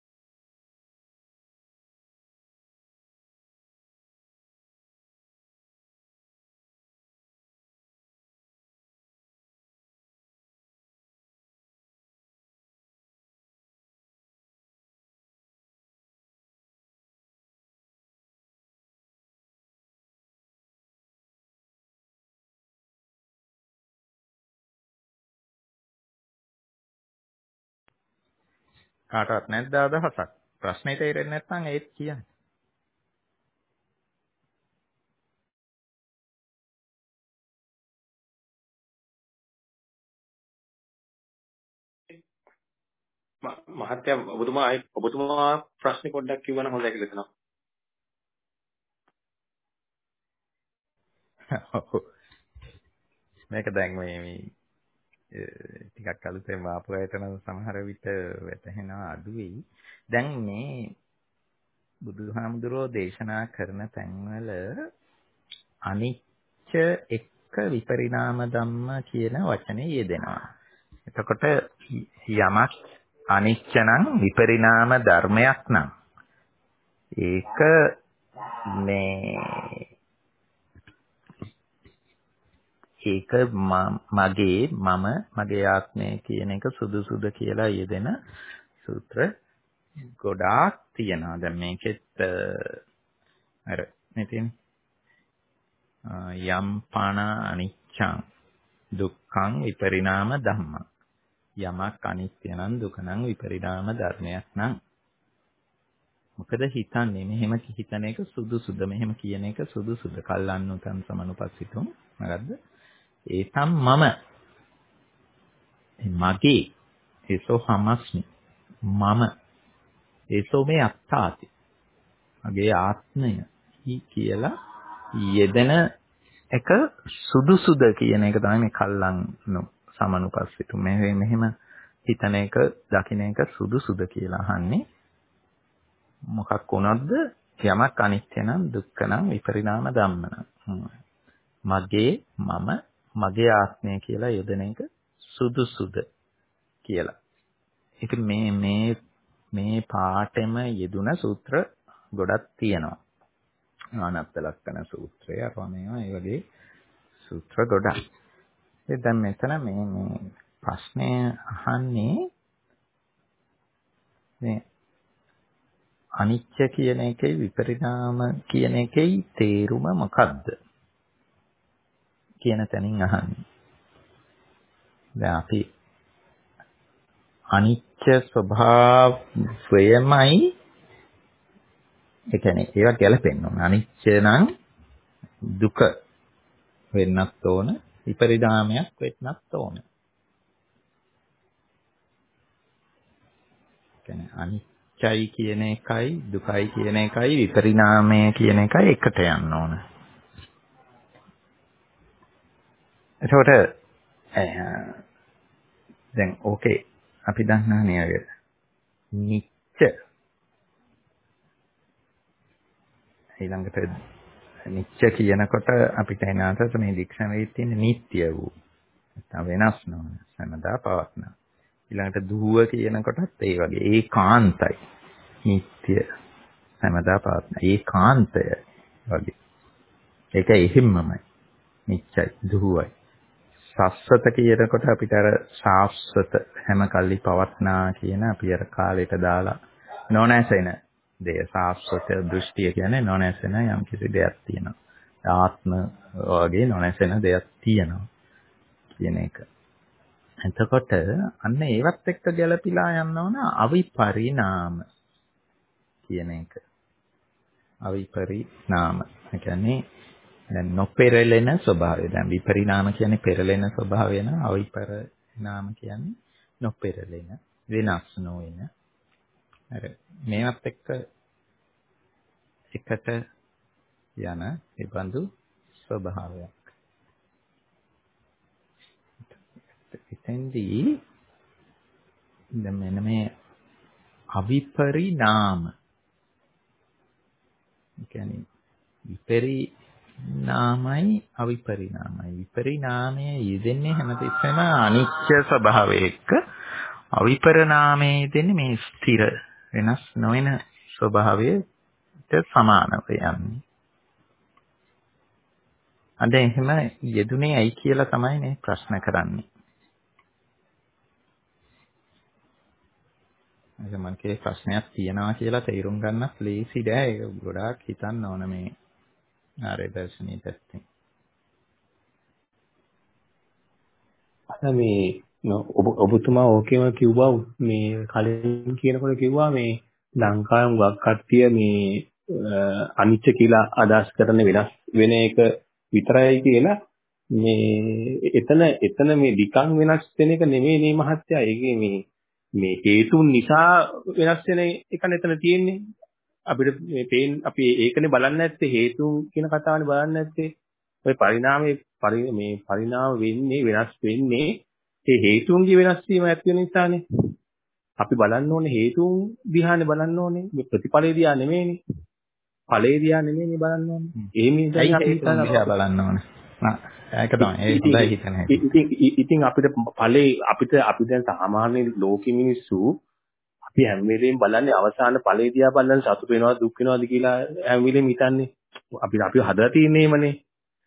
කාටවත් නැද්ද අදහසක්? ප්‍රශ්නේ තේරෙන්නේ නැත්නම් ඒත් කියන්න. මහත්තයා ඔබතුමා ආයි ඔබතුමා ප්‍රශ්නේ පොඩ්ඩක් කිව්වනම් හොඳයි කියලා හිතනවා. මේක දැන් මේ මේ ටිකක් අලුතෙන් ආපු අයට නම් සමහර විට වැටහෙනවා අඩුයි. දැන් මේ බුදුහාමුදුරෝ දේශනා කරන තැන්වල අනිච්ච එක්ක විපරිණාම ධම්ම කියන වචනේ යෙදෙනවා. එතකොට යමක් අනිච්ච නම් විපරිණාම ධර්මයක් නම් ඒක මේ ඒක මගේ මම මගේ ආත්මය කියන එක සුදුසුද කියලා යෙදෙන සූත්‍ර ගොඩාක් තියෙනවා. දැන් මේකෙත් අර මෙතන යම් පණ අනිච්චං දුක්ඛං විපරිණාම ධම්මං. යමක් අනිත්‍ය නම් දුක නම් විපරිණාම ධර්මයක් නම් මොකද හිතන්නේ මෙහෙම හිතන එක සුදුසුද මෙහෙම කියන එක සුදුසුද කල්ලන්නුතං සමනුපස්සිතුම් මොකද්ද ඒතම් මම මගේ ඒසෝ හමස්මි මම ඒසෝ මේ අත්තාති මගේ ආත්මය කියලා යෙදෙන එක සුදුසුද කියන එක තමයි මේ කල්ලන්නු සමනුපස්සිතුම් මේ මෙහෙම හිතන එක දකින්න එක සුදුසුද කියලා අහන්නේ මොකක් වුණොත්ද යමක් අනිත්‍ය නම් දුක්ඛ නම් විපරිණාම ධම්ම නම් මගේ මම මගේ ආත්මය කියලා යොදන එක සුදුසුද කියලා. ඒක මේ මේ මේ පාඩෙම යෙදුන සූත්‍ර ගොඩක් තියෙනවා. ආනත්ත ලක්ෂණ සූත්‍රය අරවා මේවා ඒ වගේ සූත්‍ර ගොඩක්. ඒ දැන් මෙතන මේ මේ ප්‍රශ්නය අහන්නේ මේ අනිච්ච කියන එකේ විපරිණාම කියන එකේ තේරුම මොකක්ද කියන තැනින් අහන්නේ. දැන් අපි අනිච්ච ස්වභාවයමයි ඒ කියන්නේ ඒවා ගැලපෙන්න ඕන. අනිච්ච නම් දුක වෙන්නත් ඕන, විපරිණාමයක් වෙන්නත් ඕන. කියන්නේ අනිච්චයි කියන එකයි දුකයි කියන එකයි විපරිණාමය කියන එකයි එකට යන්න ඕන. එතකොට දැන් ඕකේ අපි දන්නා නේද? නිච්ච ඊළඟට නිච්ච කියනකොට අපිට එන අදහස මේ ඩික්ෂනරියේ තියෙන නිට්ටය වූ නැත්නම් වෙනස් නොවන සමදා පවත්න. ඊළඟට දුව කියනකොටත් ඒ වගේ ඒකාන්තයි. නිට්ටය සමදා පවත්න. ඒකාන්තය වගේ. ඒක එහෙම්මමයි. නිච්චයි දුවයි. සස්සත කියනකොට අපිට අර ශාස්වත හැම කල්ලි පවත්නා කියන අපි අර කාලයට දාලා නොනැසෙන දෙය ශාස්වත දෘෂ්ටිය කියන්නේ නොනැසෙන යම් කිසි දෙයක් තියෙනවා. ආත්ම වගේ නොනැසෙන දෙයක් තියෙනවා කියන එක. එතකොට අන්න ඒවත් එක්ක ගැළපීලා යන්න ඕන අවිපරිණාම කියන එක. අවිපරිණාම. ඒ කියන්නේ දැන් නොපෙරළෙන ස්වභාවය. දැන් විපරිණාම කියන්නේ පෙරළෙන ස්වභාවය න ะ අවිපරිණාම කියන්නේ නොපෙරළෙන, වෙනස් නොවන. අර මේවත් එක්ක එකට යන ඒ බඳු ස්වභාවයක්. එතෙන්දී දැන් මෙන්න මේ අවිපරිණාම කියන්නේ විපරිණාමයි අවිපරිණාමයි. විපරිණාමයේ යෙදෙන්නේ හැමතිස්සෙම අනිච්ච ස්වභාවය එක්ක. අවිපරිණාමයේ යෙදෙන්නේ මේ ස්ථිර වෙනස් නොවන ස්වභාවයට සමානව යන්නේ. අද එහෙම යෙදුනේ ඇයි කියලා තමයි මේ ප්‍රශ්න කරන්නේ. අද මන්කේ ප්‍රශ්නයක් තියනවා කියලා තේරුම් ගන්නත් ලේසි නෑ. ඒක ගොඩාක් හිතන්න ඕන මේ ආර්ය දර්ශනීය පැත්තෙන්. අද මේ ඔබ ඔබතුමා ඕකේම කිව්වා මේ කලින් කියනකොට කිව්වා මේ ලංකාවේ මුගක් කට්ටිය මේ අනිච්ච කියලා අදහස් කරන වෙනස් වෙන එක විතරයි කියලා මේ එතන එතන මේ ඩිකන් වෙනස් වෙන එක නෙමෙයි නේ මහත්තයා. ඒකේ මේ මේ හේතුන් නිසා වෙනස් වෙන එකනේ එතන තියෙන්නේ. අපිට මේ පේන අපි ඒකනේ බලන්නේ නැත්තේ හේතුන් කියන කතාවනේ බලන්නේ නැත්තේ. ඔය පරිණාමයේ මේ පරිණාම වෙන්නේ වෙනස් වෙන්නේ ඒ හේතුන්ගේ වෙනස් වීම ඇති වෙන නිසානේ. අපි බලන්න ඕනේ හේතුන් දිහානේ බලන්න ඕනේ. මේ ප්‍රතිඵලය දිහා නෙමෙයිනේ. ඵලය දිහා නෙමෙයිනේ බලන්න ඕනේ. ඒ මිනිස්සුන් අපි හේතුන් දිහා බලන්න ඕනේ. ආ ඒක තමයි. ඒ හොඳයි හිතන හැටි. ඉතින් ඉතින් අපිට ඵලේ අපිට අපි දැන් සාමාන්‍ය ලෝකෙ මිනිස්සු අපි හැම වෙලෙම බලන්නේ අවසාන ඵලය දිහා බලන්න සතුට වෙනවද දුක් වෙනවද කියලා හැම වෙලෙම හිතන්නේ. අපි අපි හදලා තියෙන්නේමනේ.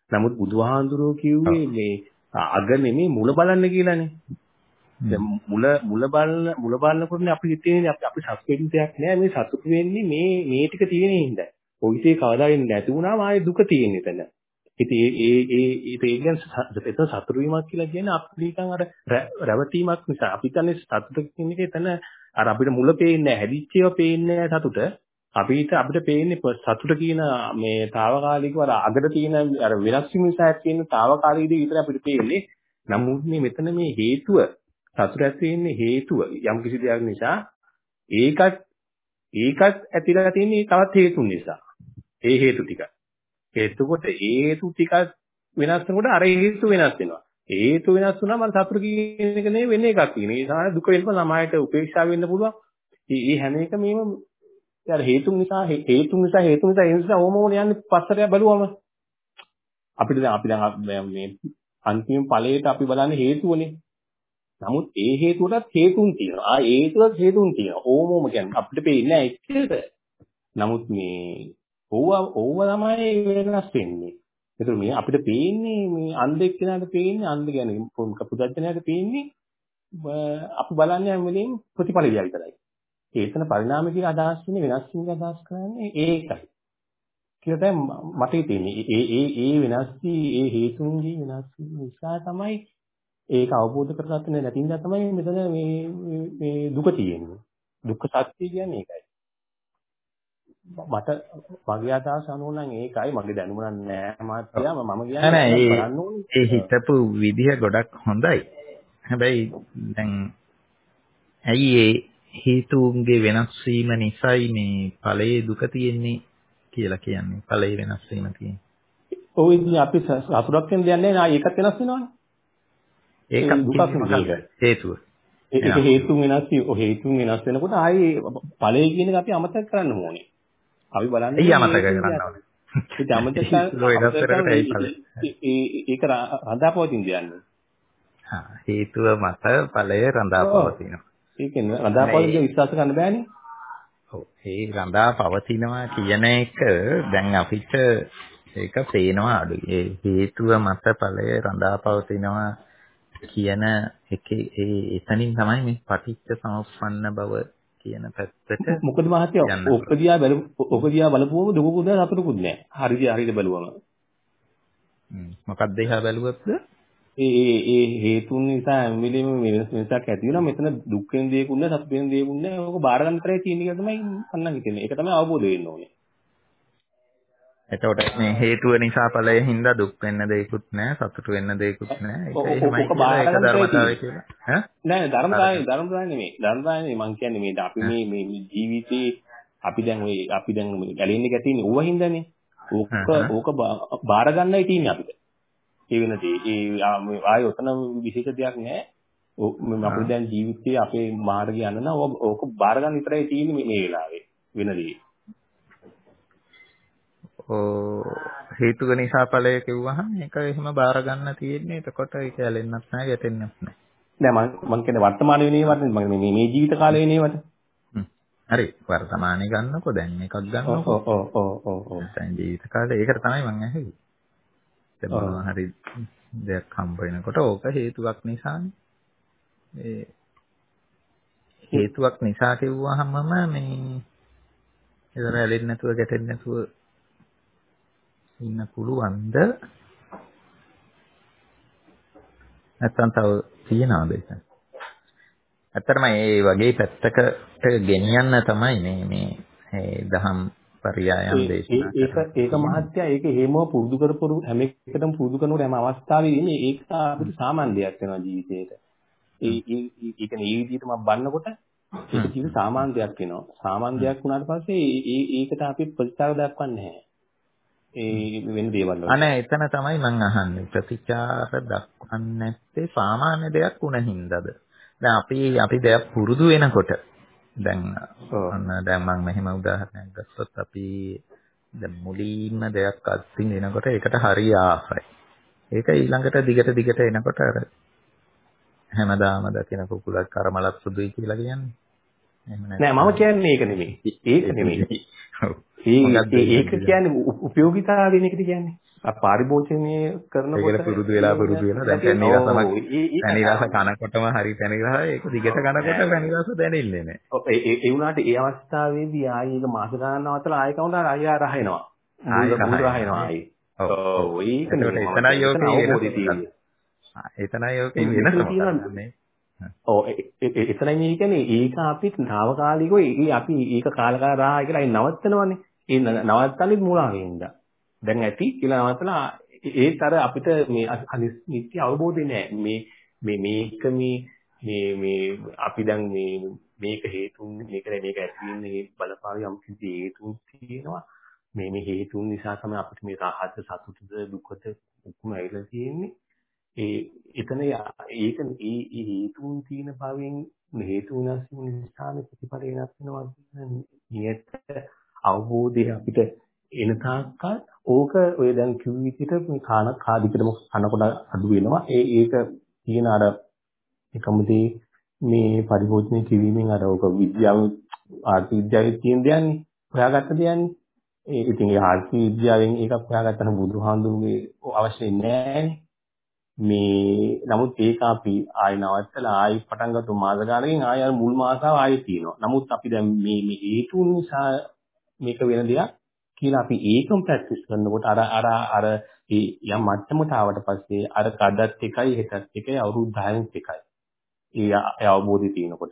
නමුත් බුදුහාඳුරෝ කිව්වේ මේ අග නෙමෙයි මුල බලන්න කියලානේ. දැන් මුල මුල බලන මුල බලනකොටනේ අපි හිතන්නේ අපි අපි සතුටු වෙන්න දෙයක් නෑ මේ සතුටු වෙන්නේ මේ මේ ටික තියෙන හින්දා. ඔයිසේ කවදා වෙන්නේ නැති වුණාම ආයේ දුක තියෙන එතන. ඉතින් ඒ ඒ ඒ ඒ තේගෙන එතන සතුටු වීමක් කියලා කියන්නේ අපි නිකන් අර රැවටීමක් නිසා අපි කියන්නේ සතුට කියන එක එතන අර අපිට මුල පේන්නේ නැහැ හැදිච්ච ඒවා පේන්නේ නැහැ සතුට. අපිට අපිට පේන්නේ සතුට කියන මේ తాවකාලිකව අර අගට තියෙන අර වෙනස් වීම නිසා තියෙන తాවකාලික දේ විතර අපිට පේන්නේ. නමුත් මේ මෙතන මේ හේතුව සතුට ඇති වෙන්නේ හේතුව යම් කිසි දෙයක් නිසා ඒකත් ඒකත් ඇතිලා තියෙන්නේ තවත් හේතුන් නිසා. ඒ හේතු ටික. එතකොට ඒ හේතු ටික වෙනස් වෙනකොට අර හේතු වෙනස් වෙනවා. හේතු වෙනස් වුණාම අර සතුට කියන එක නේ වෙන්නේ එකක් තියෙන. ඒ නිසා දුක වෙනකොට ළමයට උපේක්ෂා වෙන්න පුළුවන්. මේ හැම එකම මේව අර හේතුන් නිසා හේතුන් නිසා හේතුන් නිසා ඒ නිසා ඕම ඕන යන්නේ පස්සට බලුවම අපිට දැන් අපි දැන් මේ අන්තිම ඵලයට අපි බලන්නේ හේතුවනේ. නමුත් ඒ හේතුවටත් හේතුන් තියෙනවා. ආ හේතුවත් හේතුන් තියෙනවා. ඕම ඕම කියන්නේ අපිට පේන්නේ නැහැ එච්චර. නමුත් මේ ඕවා ඕවා තමයි වෙනස් වෙන්නේ. ඒතර මේ අපිට පේන්නේ මේ අන්ධෙක් කෙනාට පේන්නේ අන්ධ කියන්නේ පුදුජනයාට පේන්නේ අපි බලන්නේ හැම වෙලෙම ප්‍රතිඵල දිහා විතරයි. ඒතන පරිණාම කියලා අදහස් වෙන්නේ වෙනස් වීම අදහස් කරන්නේ ඒකයි. කියලා දැන් මට හිතෙන්නේ ඒ ඒ ඒ වෙනස් වී ඒ හේතුන්ගේ වෙනස් වීම නිසා තමයි ඒක අවබෝධ කරගත්තේ නැතිනම් තමයි මෙතන මේ මේ දුක තියෙන්නේ. දුක්ඛ සත්‍ය කියන්නේ ඒකයි. මට මගේ අදහස අනුව නම් ඒකයි මගේ දැනුම නෑ මාත්‍යා මම කියන්නේ කරන්න ඕනේ. ඒ හිතපු විදිහ ගොඩක් හොඳයි. හැබැයි දැන් ඇයි ඒ හේතුන්ගේ වෙනස් වීම නිසායි මේ ඵලයේ දුක තියෙන්නේ කියලා කියන්නේ. ඵලයේ වෙනස් වීම තියෙන්නේ. ඔය ඉතින් අපි අසුරක් වෙන දෙයක් නෑ නා ඒකත් වෙනස් වෙනවනේ. ඒක දුකක් නෙවෙයි හේතුව. ඒක හේතුන් වෙනස් වී ඔය හේතුන් වෙනස් වෙනකොට ආයේ ඵලයේ කියන එක අපි අමතක කරන්න ඕනේ. අපි බලන්නේ ඒ අමතක කරන්න ඕනේ. ඒක අමතක ඒක රඳාපවතින දෙන්නේ. හා හේතුව මත ඵලය රඳාපවතිනවා. ඒ කියන්නේ රඳාපවතින විශ්වාස කරන්න බෑනේ. ඔව් ඒ රඳාපවතිනවා කියන එක දැන් අපිට ඒක පේනවා අඩුයි. ඒ හේතුව මත ඵලය රඳාපවතිනවා කියන එකේ ඒ එතනින් තමයි මේ පටිච්ච සමුප්පන්න බව කියන පැත්තට මොකද මහත්තයා ඔකදියා බල ඔකදියා බලපුවම දුකකුත් නැහැ සතුටුකුත් නැහැ. හරිද හරිද බලුවම. හ්ම් මොකක්ද එහා බැලුවොත්ද? ඒ ඒ ඒ හේතුන් නිසා හැමෙලෙම වෙනස් වෙනසක් ඇති වෙනවා. මෙතන දුක් වෙන දේකුත් නැහැ සතුට වෙන දේකුත් නැහැ. ඕක බාර ගන්න තරයි තියෙන එක තමයි අන්නන් හිතන්නේ. ඒක තමයි අවබෝධ වෙන්න ඕනේ. එතකොට මේ හේතුව නිසා ඵලයෙන් හින්දා දුක් වෙන්න දෙයක්වත් නැහැ සතුට වෙන්න දෙයක්වත් නැහැ ඒක එහෙමයි කියලා ඒක ධර්මතාවය කියලා ඈ නෑ ධර්මතාවය ධර්මතාවය නෙමෙයි ධර්මතාවය නෙමෙයි මං කියන්නේ මේ අපි මේ මේ ජීවිතේ අපි දැන් ඔය අපි දැන් මේ ගැලෙන්නේ ගැටෙන්නේ ඕවා හින්දානේ ඕක ඕක බාර ගන්නයි තියෙන්නේ අපිට ඒ වෙනදී ඒ ආයෙ ඔතන විශේෂ දෙයක් නැහැ අපිට දැන් ජීවිතේ අපේ මාර්ගය යන නම් ඕක බාර ගන්න විතරයි තියෙන්නේ මේ වෙලාවේ වෙනදී හේතුක නිසා ඵලය කිව්වහම ඒක එහෙම බාර ගන්න තියෙන්නේ. එතකොට ඒක ඇලෙන්නත් නැහැ, ගැටෙන්නත් නැහැ. නෑ මම මම කියන්නේ වර්තමාන වෙනේවට මම මේ මේ ජීවිත කාලේ වෙනේවට. හ්ම්. හරි. වර්තමානේ ගන්නකො දැන් එකක් ගන්නකො. ඔව් ඔව් ඔව් ඔව් ඔව්. දැන් ජීවිත කාලේ ඒකට තමයි මම ඇහුවේ. දැන් මොනවා හරි දෙයක් හම්බ වෙනකොට ඕක හේතුවක් නිසානේ. ඒ හේතුවක් නිසා කිව්වහමම මේ ඒතර ඇලෙන්නේ නැතුව ගැටෙන්නේ නැතුව ඉන්න පුළුවන්ද නැත්නම් තව තියනවද ඒක? ඇත්තටම මේ වගේ පැත්තකට ගෙනියන්න තමයි මේ මේ මේ දහම් පරියායම් දේශනා කරන්නේ. ඒක ඒක මහත්ය ඒක හේමව පුරුදු කරපු හැම එකටම පුරුදු කරනකොට හැම අවස්ථාවෙදී ඒක අපිට සාමාන්‍ය දෙයක් වෙනවා ජීවිතේට. ඒ ඒ ඒ කියන්නේ ඒ විදිහට මම බannකොට ඒක ජීවිත සාමාන්‍ය දෙයක් වෙනවා. සාමාන්‍ය දෙයක් වුණාට පස්සේ ඒ ඒකට අපි ප්‍රතිචාර දක්වන්නේ නැහැ. ඒ වෙන දේවල් වල. අනේ එතන තමයි මම අහන්නේ. ප්‍රතිචාර දක්වන්නේ නැත්තේ සාමාන්‍ය දෙයක් වුණ හින්දාද? දැන් අපි අපි දෙයක් පුරුදු වෙනකොට දැන් අන්න දැන් මම මෙහෙම උදාහරණයක් ගත්තොත් අපි දැන් මුලින්ම දෙයක් අත්දින් එනකොට ඒකට හරිය ආසයි. ඒක ඊළඟට දිගට දිගට එනකොට අර හැමදාම දකින කුකුලක් කරමලක් සුදුයි කියලා කියන්නේ. එහෙම නෑ මම කියන්නේ ඒක නෙමෙයි. ඒක නෙමෙයි. ඒක කියන්නේ උපයෝගිතාව වෙන එකද කියන්නේ. පාරිභෝජනය කරනකොට ඒකල පුරුදු වෙලා පුරුදු වෙලා දැන් පැණි රසමක් පැණි රස කනකොටම හරි පැණි රසයි ඒක දිගට කනකොට පැණි රස දැනෙන්නේ නැහැ. ඔව් ඒ ඒ වුණාට ඒ අවස්ථාවේදී ආයේ ඒක මාස ගණන් නවත්තලා ආයෙ කවුරුහරි ආයෙ රහ එනවා. මුල් මුල් රහ එනවා ආයෙ. ඔව් ඒක නෙමෙයි මම එතනයි එතන යෝකේ අවබෝධය තියෙන්නේ. එතනයි යෝකේ වෙනස මොකක්ද? ඔව් එතනයි මේ කියන්නේ ඒක අපි తాවකාලිකව ඒ අපි ඒක කාලකාරා කියලා ඒ නවත්තනවනේ. ඒ නවත්තන්නේ මුලාවෙන්ද. දැන් ඇති කියලා නවත්තලා ඒත් අර අපිට මේ අනිත්‍ය අවබෝධය නෑ. මේ මේ මේක මේ මේ මේ අපි දැන් මේ මේක හේතුන් මේක මේක ඇති වෙන්නේ බලපාන යම් කිසි හේතුන් තියෙනවා. මේ මේ හේතුන් නිසා තමයි අපිට මේ රහත සතුටද දුකද ඔක්කොම ඇවිල්ලා තියෙන්නේ. ඒ එතන ඒක ඒ ඒ හේතුන් තියෙන බවෙන් හේතු වෙනස් වීම නිසා ප්‍රතිඵල වෙනස් වෙනවා කියන නියත අවබෝධය අපිට එන තාක්කල් ඕක ඔය දැන් කිව් විදිහට මේ කාන කාදිකටම කනකොට අඩු වෙනවා ඒ ඒක තියෙන අර එකමදී මේ පරිභෝජනය කිරීමෙන් අර ඕක විද්‍යාව ආර්ථික විද්‍යාවේ තියෙන දෙයක්නේ හොයාගත්ත දෙයක්නේ ඒ ඉතින් ඒ ආර්ථික විද්‍යාවෙන් ඒකක් හොයාගත්තම බුදුහාඳුගේ අවශ්‍ය නැහැ මේ නමුත් ඒක අපි ආයෙ නවත්තලා ආයෙ පටන් ගත්ත මාස ගානකින් ආයෙ අර මුල් මාසාව ආයෙ තියෙනවා. නමුත් අපි දැන් මේ මේ හේතුන් නිසා මේක වෙන දෙයක් කියලා අපි ඒකම ප්‍රැක්ටිස් කරනකොට අර අර අර ඒ යම් මට්ටමකට ආවට පස්සේ අර කඩත් එකයි හෙටත් එකයි අවුරුදු දහයත් එකයි. ඒ අවබෝධය තියෙනකොට.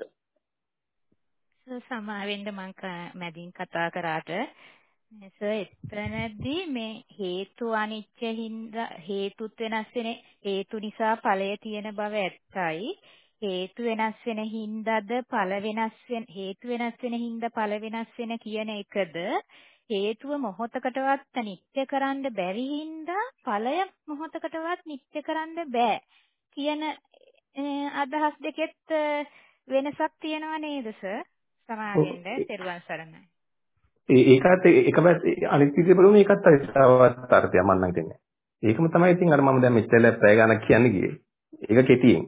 සමාවෙන්න මම මැදින් කතා කරාට සර් එතනදී මේ හේතු අනිත්‍ය හින්දා හේතුත් වෙනස් වෙන හේතු නිසා ඵලය තියෙන බව ඇත්තයි හේතු වෙනස් වෙන හින්දාද ඵල වෙනස් වෙන හේතු වෙනස් වෙන හින්දා ඵල වෙනස් වෙන කියන එකද හේතුව මොහොතකටවත් නිත්‍ය කරන්න බැරි හින්දා ඵලය මොහොතකටවත් නිත්‍ය කරන්න බෑ කියන අදහස් දෙකෙත් වෙනසක් තියෙනව නේද සර් සමාවෙන්න තෙරුවන් සරණයි ඒ ඒකත් එක පැත්ත අනිත් විදිහට බලුවම ඒකත් අර්ථවත් අර්ථයක් මම නම් හිතන්නේ. ඒකම තමයි ඉතින් අර මම දැන් මෙච්චර පැය ගණක් කියන්නේ ගියේ. ඒක කෙටියෙන්.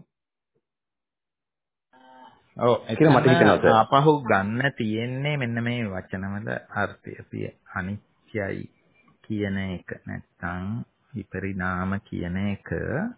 ඔව් ඒක මට හිතෙනවා ආපහු ගන්න තියෙන්නේ මෙන්න මේ වචනවල අර්ථය. පිය අනිත්‍යයි කියන එක නැත්නම් විපරිණාම කියන එක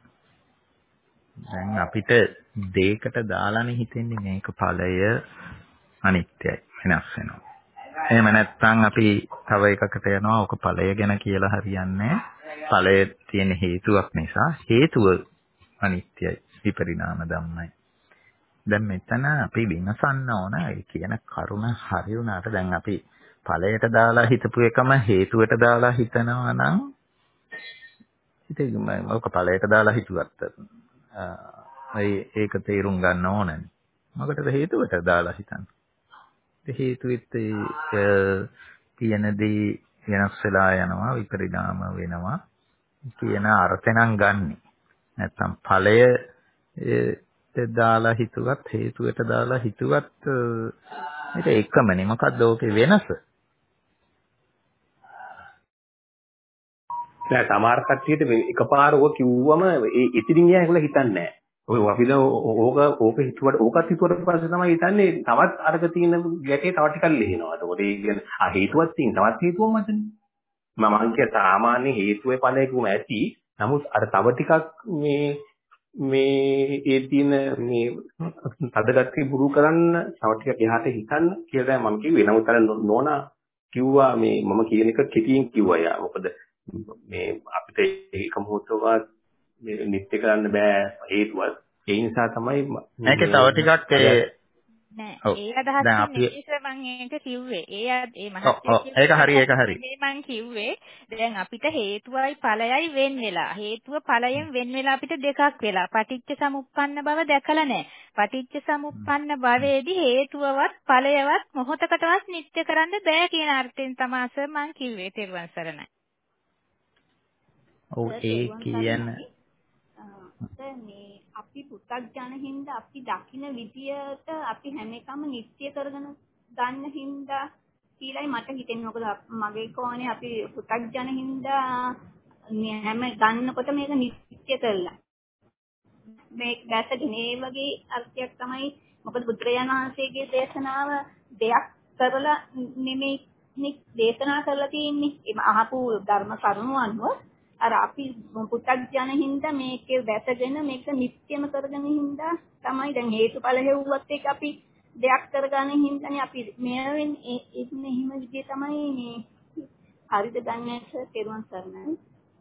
දැන් අපිට දෙයකට දාලානේ හිතෙන්නේ මේක ඵලය අනිත්‍යයි වෙනස් වෙනවා. එහෙම නැත්නම් අපි තව එකකට යනවා ඔක ඵලය ගැන කියලා හරියන්නේ ඵලය තියෙන හේතුවක් නිසා හේතුව අනිත්‍යයි විපරිණාම ධම්මයි දැන් මෙතන අපි විමසන්න ඕන ඒ කියන කරුණ හරි වුණාට දැන් අපි ඵලයට දාලා හිතපු එකම හේතුවට දාලා හිතනවා නම් ඉතින් මොකක් ඵලයට දාලා හිතුවත් ඒක තේරුම් ගන්න ඕනනේ මොකටද හේතුවට දාලා හිතන්නේ හේතුවෙත් තියෙන දේ වෙනස් වෙලා යනවා විපරිණාම වෙනවා කියන අර්ථයෙන් ගන්නෙ. නැත්තම් ඵලයට දාලා හිතුවත් හේතුවට දාලා හිතුවත් මේක එකමනේ. මොකද්ද ඕකේ වෙනස? නෑ සමහර කට්ටියට එකපාර ඔක කිව්වම ඒ ඉතිරින් ගියා කියලා හිතන්නේ නෑ. ඔය අපි දැන් ඕක ඕක හිතුවට ඕකත් හිතුවට පස්සේ තමයි හිතන්නේ තවත් අරක තියෙන ගැටේ තව ටිකක් ලිහිනවා. ඒකට ඒ කියන්නේ ආ හේතුවක් තියෙන තවත් හේතුවක් මතනේ. මම අංකය සාමාන්‍ය හේතුවේ ඵලයකම ඇති. නමුත් අර තව ටිකක් මේ මේ ඒ තියෙන මේ තදගතිය බුරු කරන්න තව ටිකක් එහාට හිතන්න කියලා මම කිව්වේ. නමුත් අර නෝනා කිව්වා මේ මම කියන එක කෙටියෙන් කිව්වා යා. මොකද මේ අපිට ඒක මොහොතවත් නිත්‍ය කරන්න බෑ හේතුවක්. ඒ නිසා තමයි මේක තව ටිකක් ඒ නෑ ඒ අදහසින් නෙමෙයි මම ඒක කිව්වේ. ඒ ඒ මහත්ය ඒක හරි ඒක හරි. මම කිව්වේ දැන් අපිට හේතුවයි ඵලයයි වෙන් වෙලා. හේතුව ඵලයෙන් වෙන් වෙලා අපිට දෙකක් වෙලා. පටිච්ච සමුප්පන්න බව දැකලා නෑ. පටිච්ච සමුප්පන්න භවයේදී හේතුවවත් ඵලයවත් මොහොතකටවත් නිත්‍ය කරන්න බෑ කියන අර්ථයෙන් තමයි සර් මම කිව්වේ. තෙරුවන් සරණයි. ඔව් ඒ කියන මේ අපි පු탁ජන හින්දා අපි දකින්න විදියට අපි හැම එකම නිත්‍ය කරගෙන ගන්න හින්දා කියලායි මට හිතෙන්නේ. මොකද මගේ කෝණේ අපි පු탁ජන හින්දා හැම ගන්නකොට මේක නිත්‍ය කරලා මේ දැසගෙන ඒ වගේ අර්ථයක් තමයි. මොකද බුදුරජාණන් වහන්සේගේ දේශනාව දෙයක් කරලා නෙමෙයි දේශනා කරලා තියෙන්නේ. ඒ අහපු ධර්ම කරුණු අනුව අර අපි පු탁ජන හින්දා මේකේ වැටගෙන මේක නිත්‍යම කරගෙන හින්දා තමයි දැන් හේතුඵල හේවුවත් ඒක අපි දෙයක් කරගන්න හින්දානේ අපි මෙවෙන් ඒ එහෙම විදිය තමයි මේ හරිද ගන්නට කෙරුවන් සරණයි.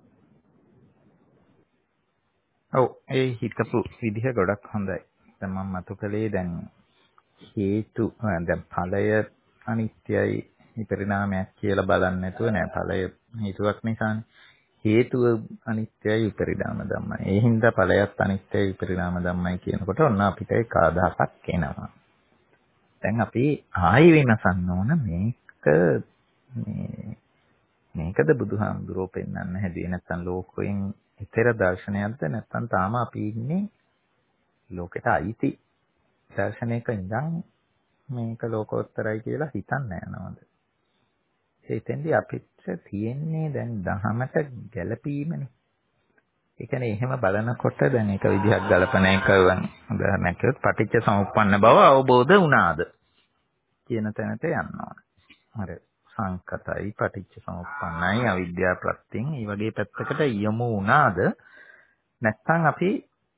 ඔව් ඒ හිතපු විදිහ ගොඩක් හොඳයි. දැන් මම මතු කළේ දැන් හේතු දැන් ඵලය අනිත්‍යයි විපරිණාමයක් කියලා බලන්නේ නැතුව නෑ ඵලය හේතුවක් නිසානේ. හේතුව අනිත්‍යයි විපරිණාම ධම්මයි. ඒ හින්දා ඵලයත් අනිත්‍යයි විපරිණාම ධම්මයි කියනකොට ඔන්න අපිට ඒක අදහසක් එනවා. දැන් අපි ආයෙ වෙනසන්න ඕන මේක මේ මේකද බුදුහාමුදුරුවෝ පෙන්වන්න හැදුවේ නැත්නම් ලෝකයෙන් ඊතර දර්ශනයක්ද නැත්නම් තාම අපි ඉන්නේ ලෝකෙට අයිති දර්ශනයක ඉඳන් මේක ලෝකෝත්තරයි කියලා හිතන්න යනවාද? ඒතෙන්දී අපිට තියෙන්නේ දැන් දහමට ගැළපීමනේ. ඒ කියන්නේ එහෙම බලනකොට දැන් එක විදිහක් ගලපන එක උදාහරණයක් කිව්වොත් පටිච්ච සමුප්පන්න බව අවබෝධ වුණාද කියන තැනට යන්න ඕන. හරි. සංකතයි පටිච්ච සමුප්පන්නයි අවිද්‍යා ප්‍රත්‍යයෙන් මේ වගේ පැත්තකට යමු වුණාද නැත්නම් අපි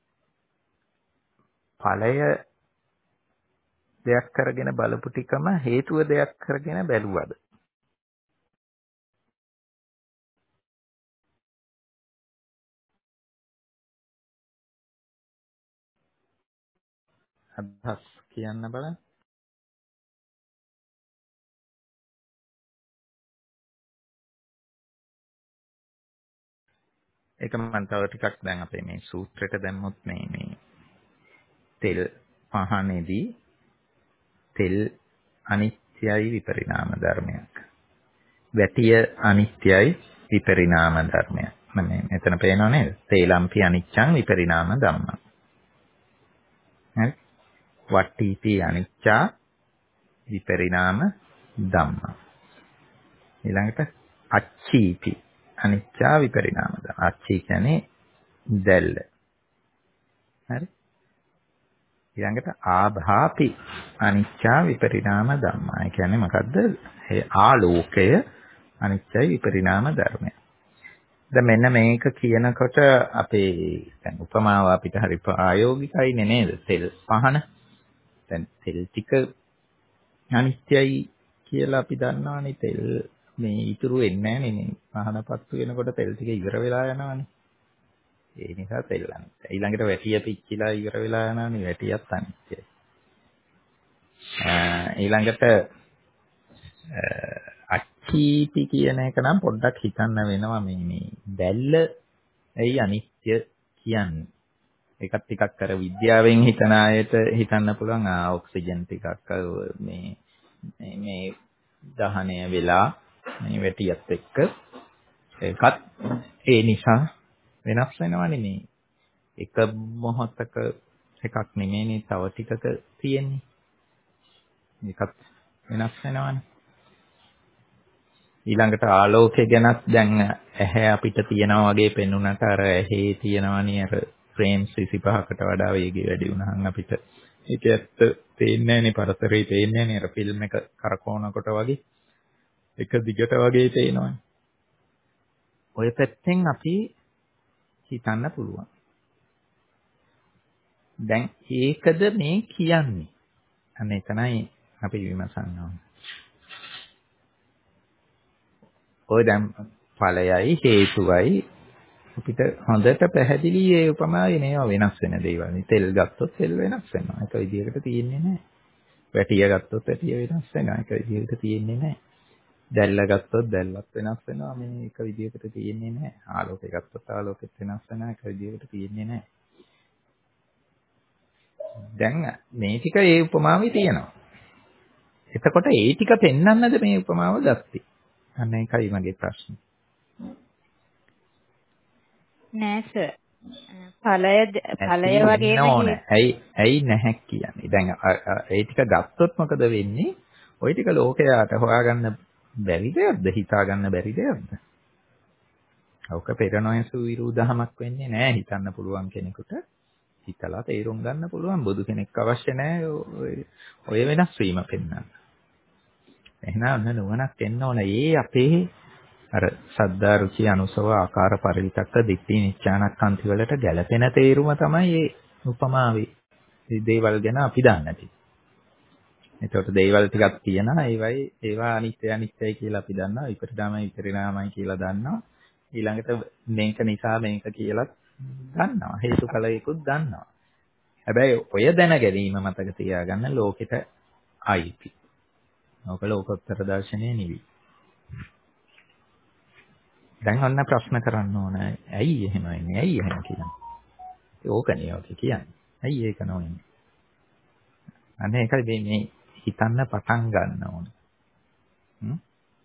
ඵලය දෙයක් කරගෙන බලපු ටිකම හේතුව දෙයක් කරගෙන බැලුවද? අදහස් කියන්න බලන්න. ඒක මම තව ටිකක් දැන් අපේ මේ සූත්‍රයට දැම්මොත් මේ මේ තෙල් පහනේදී තෙල් අනිත්‍යයි විපරිණාම ධර්මයක්. වැටිය අනිත්‍යයි විපරිණාම ධර්මයක්. මේ මෙතන පේනව නේද? තේලම්පි අනිච්ඡං විපරිණාම ධම්මං. හරි? වට්ටීපි අනිච්චා විපරිණාම ධම්මං. ඊළඟට අච්චීපි අනිච්චා විපරිණාම ධම්මං. අච්චී කියන්නේ දැල්ල. හරි? ඊළඟට ආභාපි අනිච්චා විපරිණාම ධම්මා. ඒ කියන්නේ මොකද්ද? ඒ ආලෝකය අනිච්චයි විපරිණාම ධර්මය. දැන් මෙන්න මේක කියනකොට අපේ දැන් උපමාව අපිට හරි ප්‍රායෝගිකයිනේ නේද? තෙල් පහන. දැන් තෙල් ටික අනිත්‍යයි කියලා අපි දන්නවානේ. තෙල් මේ ඉතුරු වෙන්නේ නැහැ නේ. පහනපත්තු වෙනකොට තෙල් ටික ඉවර වෙලා යනවානේ. ඒ නිසා තෙල් අනිත්‍යයි. ඊළඟට වැටිය පිච්චිලා ඉවර වෙලා යනවානේ. වැටියත් අනිත්‍යයි. ඊළඟට අච්චීපි කියන එක නම් පොඩ්ඩක් හිතන්න වෙනවා මේ මේ දැල්ල ඇයි අනිත්‍ය කියන්නේ. ඒකත් ටිකක් අර විද්‍යාවෙන් හිතන අයට හිතන්න පුළුවන් ආ ඔක්සිජන් ටිකක් මේ මේ දහනය වෙලා මේ වැටියත් එක්ක ඒකත් ඒ නිසා වෙනස් වෙනවනේ මේ එක මොහොතක එකක් නෙමෙයිනේ තව ටිකක තියෙන්නේ. ඒකත් වෙනස් වෙනවනේ. ඊළඟට ආලෝකය ගැනත් දැන් ඇහැ අපිට තියනවා වගේ පෙන්වන්නට අර ඇහි තියනවනේ අර ෆ්‍රේම්ස් විසිපහකට වඩා වේගය වැඩි වුණාම අපිට ඒක ඇත්ත පේන්නේ නැනේ පරතරේ පේන්නේ නැනේ අර ෆිල්ම් එක කරකවනකොට වගේ එක දිගට වගේ පේනවනේ. ඔය පැත්තෙන් අපි හිතන්න පුළුවන්. දැන් ඒකද මේ කියන්නේ. අන්න එතනයි අපි විමසන්න ඕනේ. ඔය දැන් ඵලයයි හේතුවයි අපිට හොඳට පැහැදිලි ඒ උපමාවේ නේවා වෙනස් වෙන දේවල්. තෙල් ගත්තොත් තෙල් වෙනස් වෙනවා. ඒක විදිහකට තියෙන්නේ නැහැ. වැටිය ගත්තොත් වැටිය වෙනස් වෙනවා. ඒක විදිහකට තියෙන්නේ නැහැ. දැල්ල ගත්තොත් දැල්ලත් වෙනස් වෙනවා. මේ එක විදිහකට තියෙන්නේ නැහැ. ආලෝකය ගත්තොත් ආලෝකෙත් වෙනස් වෙනවා. එක විදිහකට තියෙන්නේ නැහැ. දැන් මේ ටික ඒ උපමාවේ තියෙනවා. එතකොට ඒ ටික පෙන්වන්නද මේ උපමාව ගත්තේ? අන්න ඒකයි මගේ ප්‍රශ්නේ. නෑ සර්. ඵලය ඵලය වගේම නෝනේ. ඇයි ඇයි නැහැ කියන්නේ? දැන් ඒ ටික ගත්තොත් මොකද වෙන්නේ? ওই ටික ලෝකයට හොයාගන්න බැරි දෙයක්ද? හිතාගන්න බැරි දෙයක්ද? අවක පෙරණොයසු විරුදහමක් වෙන්නේ නැහැ. හිතන්න පුළුවන් කෙනෙකුට හිතලා තේරුම් ගන්න පුළුවන්. බුදු කෙනෙක් අවශ්‍ය නැහැ ඔය වෙනස් වීම පෙන්වන්න. එහෙනම් නුවණක් එන්න ඕන. ඒ අපේ අර සද්දා රුචි අනුසව ආකාර පරිවිතක්ක දිට්ඨි නිච්ඡානක්ඛන්ති වලට ගැළපෙන තේරුම තමයි මේ උපමාවේ. මේ දේවල් ගැන අපි දන්නේ. එතකොට දේවල් ටිකක් තියෙනවා. ඒවයි ඒවා අනිත්‍ය අනිත්‍යයි කියලා අපි දන්නවා. විපරිණාමයි විපරිණාමයි කියලා දන්නවා. ඊළඟට මේක නිසා මේක කියලා දන්නවා. හේතුඵලයකුත් දන්නවා. හැබැයි ඔය දැන ගැනීම මතක තියාගන්න ලෝකෙට අයිති. ඔක ලෝකෝත්තර දර්ශනය නෙවෙයි. දැන් ඔන්න ප්‍රශ්න කරන්න ඕන. ඇයි එහෙම වෙන්නේ? ඇයි එහෙම කියන්නේ? ඕකනේ ඔක කියන්නේ. ඇයි ඒක නොවෙන්නේ? අනේ ඒකයි මේ හිතන්න පටන් ගන්න ඕන. හ්ම්?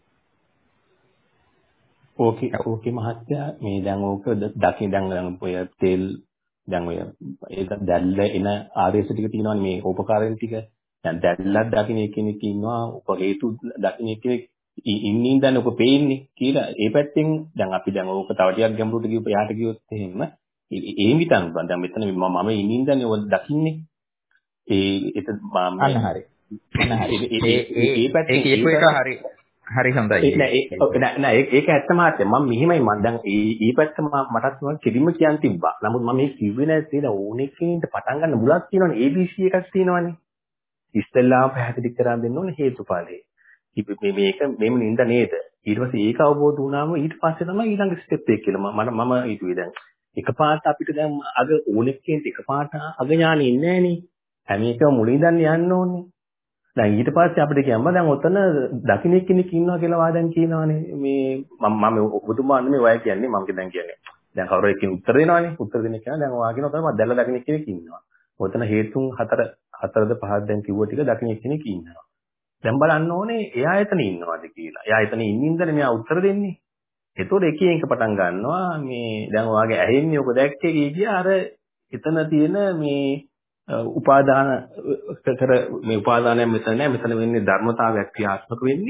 ඕකේ ඕකේ මහත්තයා මේ දැන් ඕක දකින් දැන් ඔය තෙල් දැන් ඔය ඒක දැල්ල එන ආදේශ ටික තියෙනවානේ මේ උපකාරයෙන් ටික. දැන් දැල්ලක් දකින්න කෙනෙක් ඉන්නවා උප හේතු දකින්න කෙනෙක් ඉන්නින් දැන් ඔක පේන්නේ කියලා ඒ පැත්තෙන් දැන් අපි දැන් ඕක තව ටිකක් ගැඹුරට ගියොත් යාට ගියොත් එහෙම ඒ විතර දැන් මෙතන මම ඉන්නින් දැන් ඔය දකින්නේ ඒ ඒක මම අන්න හරි. අන්න හරි. ඒ ඒ පැත්තේ ඒක හරි. හරි හොඳයි. නෑ නෑ ඒක ඇත්තම හරියට මම මෙහිමයි මම දැන් ඒ ඊ පැත්ත මටත් මම කෙලින්ම කියන්න තිබ්බා. නමුත් මම මේ කිව්වේ නැත්තේ නේ ඕනෙක කෙනෙක්ට පටන් ගන්න මුලක් තියෙනවනේ A B C එකක් තියෙනවනේ. ඉස්සෙල්ලාම පැහැදිලි කරන් දෙන්න ඕනේ හේතුඵලය. මේ මේක මෙන්න නින්ද නේද? ඊට පස්සේ ඒක අවබෝධ වුණාම ඊට පස්සේ තමයි ඊළඟ ස්ටෙප් එක කියලා මම මම හිතුවේ දැන්. එකපාරට අපිට දැන් අග ඕනෙක කෙනෙක් එකපාරට අග ඥානෙ ඉන්නේ නෑනේ. හැම එකම මුලින් ඉඳන් යන්න ඕනේ. දැන් ඊට පස්සේ අපිට කියම්ම දැන් ඔතන දකින්න කෙනෙක් ඉන්නවා කියලා වාදන් කියනවානේ මේ මම මම ඔබතුමාන්නේ මේ වය කියන්නේ මම දැන් කියන්නේ දැන් කවුරු එක්කින් උත්තර දෙනවානේ උත්තර දෙන්න කියන දැන් ඔයා කියනවා තමයි මම දැල්ලා දකින්න කෙනෙක් ඉන්නවා ඔතන හේතුන් හතර හතරද පහද දැන් කිව්ව ටික දකින්න කෙනෙක් ඉන්නවා දැන් බලන්න ඕනේ එයා එතන ඉන්නවාද කියලා එයා එතන ඉන්නින්දනේ මෙයා උත්තර දෙන්නේ ඒතකොට එක එක පටන් ගන්නවා මේ දැන් ඔයාගේ ඇහෙන්නේ ඔක දැක්කේ කිය අර එතන තියෙන මේ උපාදාන කර මේ උපාදානය මෙතන නෑ මෙතන වෙන්නේ ධර්මතාවයක් ක්‍රියාත්මක වෙන්නේ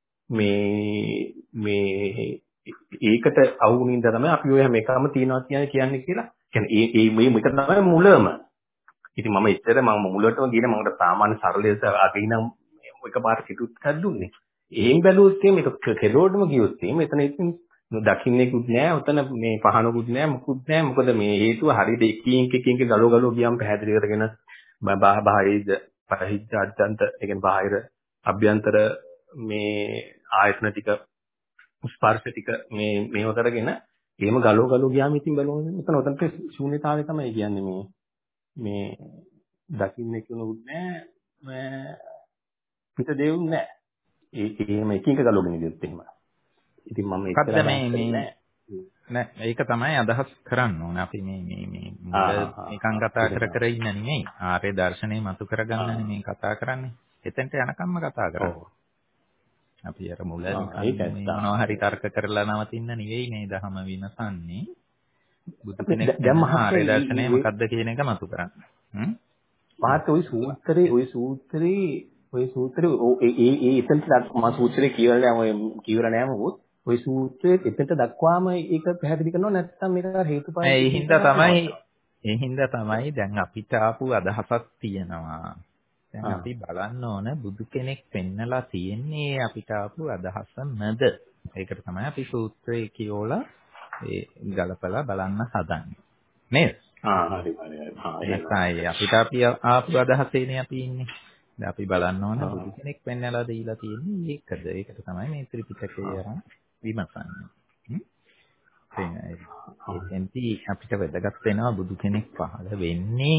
මේ මේ ඒකට අවුනින්ද තමයි අපි ඔය හැම එකම තියනවා කියන්නේ කියන්නේ කියලා කියන්නේ ඒ මේ මේක තමයි මුලම ඉතින් මම ඉතර මම මුලටම ගිහින් මමකට සාමාන්‍ය සරල ලෙස අගිනම් එකපාරට කිටුත් හදුන්නේ එහෙන් බැලුවොත් මේක කෙලෝඩම ගියොත් මෙතන ඉතින් දකින්නෙකුත් නෑ උතන මේ පහනකුත් නෑ මුකුත් නෑ මොකද මේ හේතුව හරියට එකින් එකින් ගලෝ ගලෝ ගියාම පැහැදිලි කරගෙන බාහිර පරිහිච්ඡ අධ්‍යන්ත ඒ කියන්නේ බාහිර අභ්‍යන්තර මේ ආයතන ටික ස්පර්ශ ටික මේ මේව කරගෙන එහෙම ගලෝ ගලෝ ගියාම ඉතින් බලන්න මෙතන උතනට ශූන්‍යතාවය තමයි කියන්නේ මේ මේ දකින්නෙකුත් නෑ පිට දෙවුත් නෑ ඒ එහෙම එකින් එක ගලෝගෙන ගියොත් එහෙම ඉතින් මම ඒක නෑ නෑ ඒක තමයි අදහස් කරන්න ඕනේ අපි මේ මේ මේ මුල නිකන් කතා කර කර ඉන්න නෙමෙයි ආර්ය දර්ශනේ මතු කරගන්නනේ මේ කතා කරන්නේ එතෙන්ට යනකම්ම කතා කරන්නේ අපි අර මුල නිකන් මොනවා හරි තර්ක කරලා නවතින්න නෙවෙයි මේ ධහම විනසන්නේ බුදු කෙනෙක් දැන් ආර්ය දර්ශනේ මොකද්ද කියන එක මතු කරන්න හ්ම් මාත් ওই සූත්‍රේ ওই සූත්‍රේ ওই සූත්‍රේ ඒ ඒ එතනට මම සූත්‍රේ කියවලා නෑ ඔය කියවලා නෑ මොකද ওই සූත්‍රයේ එතනට දක්වාම ඒක පැහැදිලි කරනවා නැත්නම් මේක හේතුඵල ඒ හින්දා තමයි ඒ හින්දා තමයි දැන් අපිට ආපු අදහසක් තියෙනවා දැන් අපි බලන්න ඕන බුදු කෙනෙක් පෙන්නලා තියෙන්නේ අපිට ආපු අදහස නැද ඒකට තමයි අපි සූත්‍රයේ කියෝලා ඒ ගලපලා බලන්න හදන්නේ නේද ආ හරි හරි හරි ඒකයි අපිට අපි ආපු අදහසේනේ අපි ඉන්නේ දැන් අපි බලන්න ඕන බුදු කෙනෙක් පෙන්නලා දීලා තියෙන්නේ ඒකද ඒකට තමයි මේ ත්‍රිපිටකය අරන් විමසන්නේ. හ්ම්. එතෙන්දී අපිට වැදගත් වෙනවා බුදු කෙනෙක් පහළ වෙන්නේ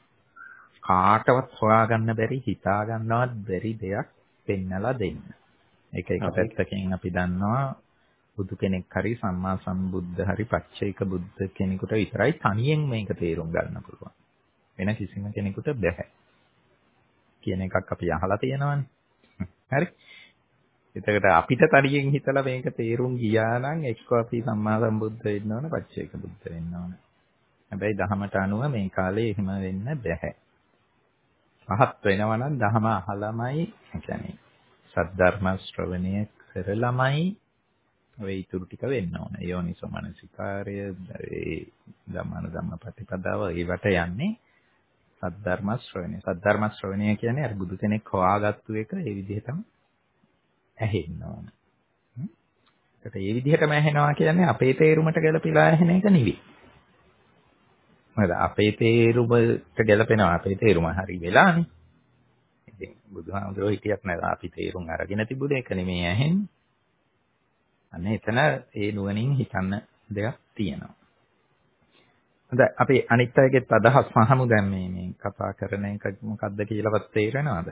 කාටවත් හොයාගන්න බැරි හිතා ගන්නවත් බැරි දෙයක් පෙන්නලා දෙන්න. ඒක එක පැත්තකින් අපි දන්නවා බුදු කෙනෙක් හරි සම්මා සම්බුද්ධ හරි පච්චේක බුද්ධ කෙනෙකුට විතරයි තනියෙන් මේක තේරුම් ගන්න පුළුවන්. වෙන කිසිම කෙනෙකුට බැහැ. කියන එකක් අපි අහලා තියෙනවානේ. හරි. එතකොට අපිට තනියෙන් හිතලා මේක තේරුම් ගියා නම් එක්ක අපි සම්මා සම්බුද්ධ වෙන්න ඕන, පච්චේක බුද්ධ වෙන්න ඕන. හැබැයි දහමට අනුව මේ කාලේ එහෙම වෙන්න බැහැ. පහත් වෙනවා නම් දහම අහලමයි, කියන්නේ සද්ධර්ම ශ්‍රවණය කරලමයි ඔය ඊටු ටික වෙන්න ඕන. යෝනිසෝ මනසිකාර්ය, ඒ ධම්මන ධම්මපටිපදාව ඒවට යන්නේ සද්ධර්ම ශ්‍රවණය. සද්ධර්ම ශ්‍රවණය කියන්නේ අර බුදු කෙනෙක් හොයාගත්තු එක ඒ විදිහටම ඇහෙන්න ඕන. ඒකට ඒ විදිහටම ඇහෙනවා කියන්නේ අපේ තේරුමට ගැලපීලා ඇහෙන එක නෙවෙයි. මොකද අපේ තේරුමට ගැලපෙනවා අපේ තේරුම හරි වෙලානේ. ඉතින් බුදුහාමුදුරුවෝ හිටියක් නේද අපි තේරුම් අරගෙන තිබුණේ ඒක නෙමෙයි ඇහෙන්නේ. අන්න එතන ඒ නුවණින් හිතන්න දෙයක් තියෙනවා. හොඳයි අපි අනිත් අයගෙත් අදහස් අහමු දැන් මේ මේ කතා කරන එක මොකද්ද කියලාවත් තේරෙනවද?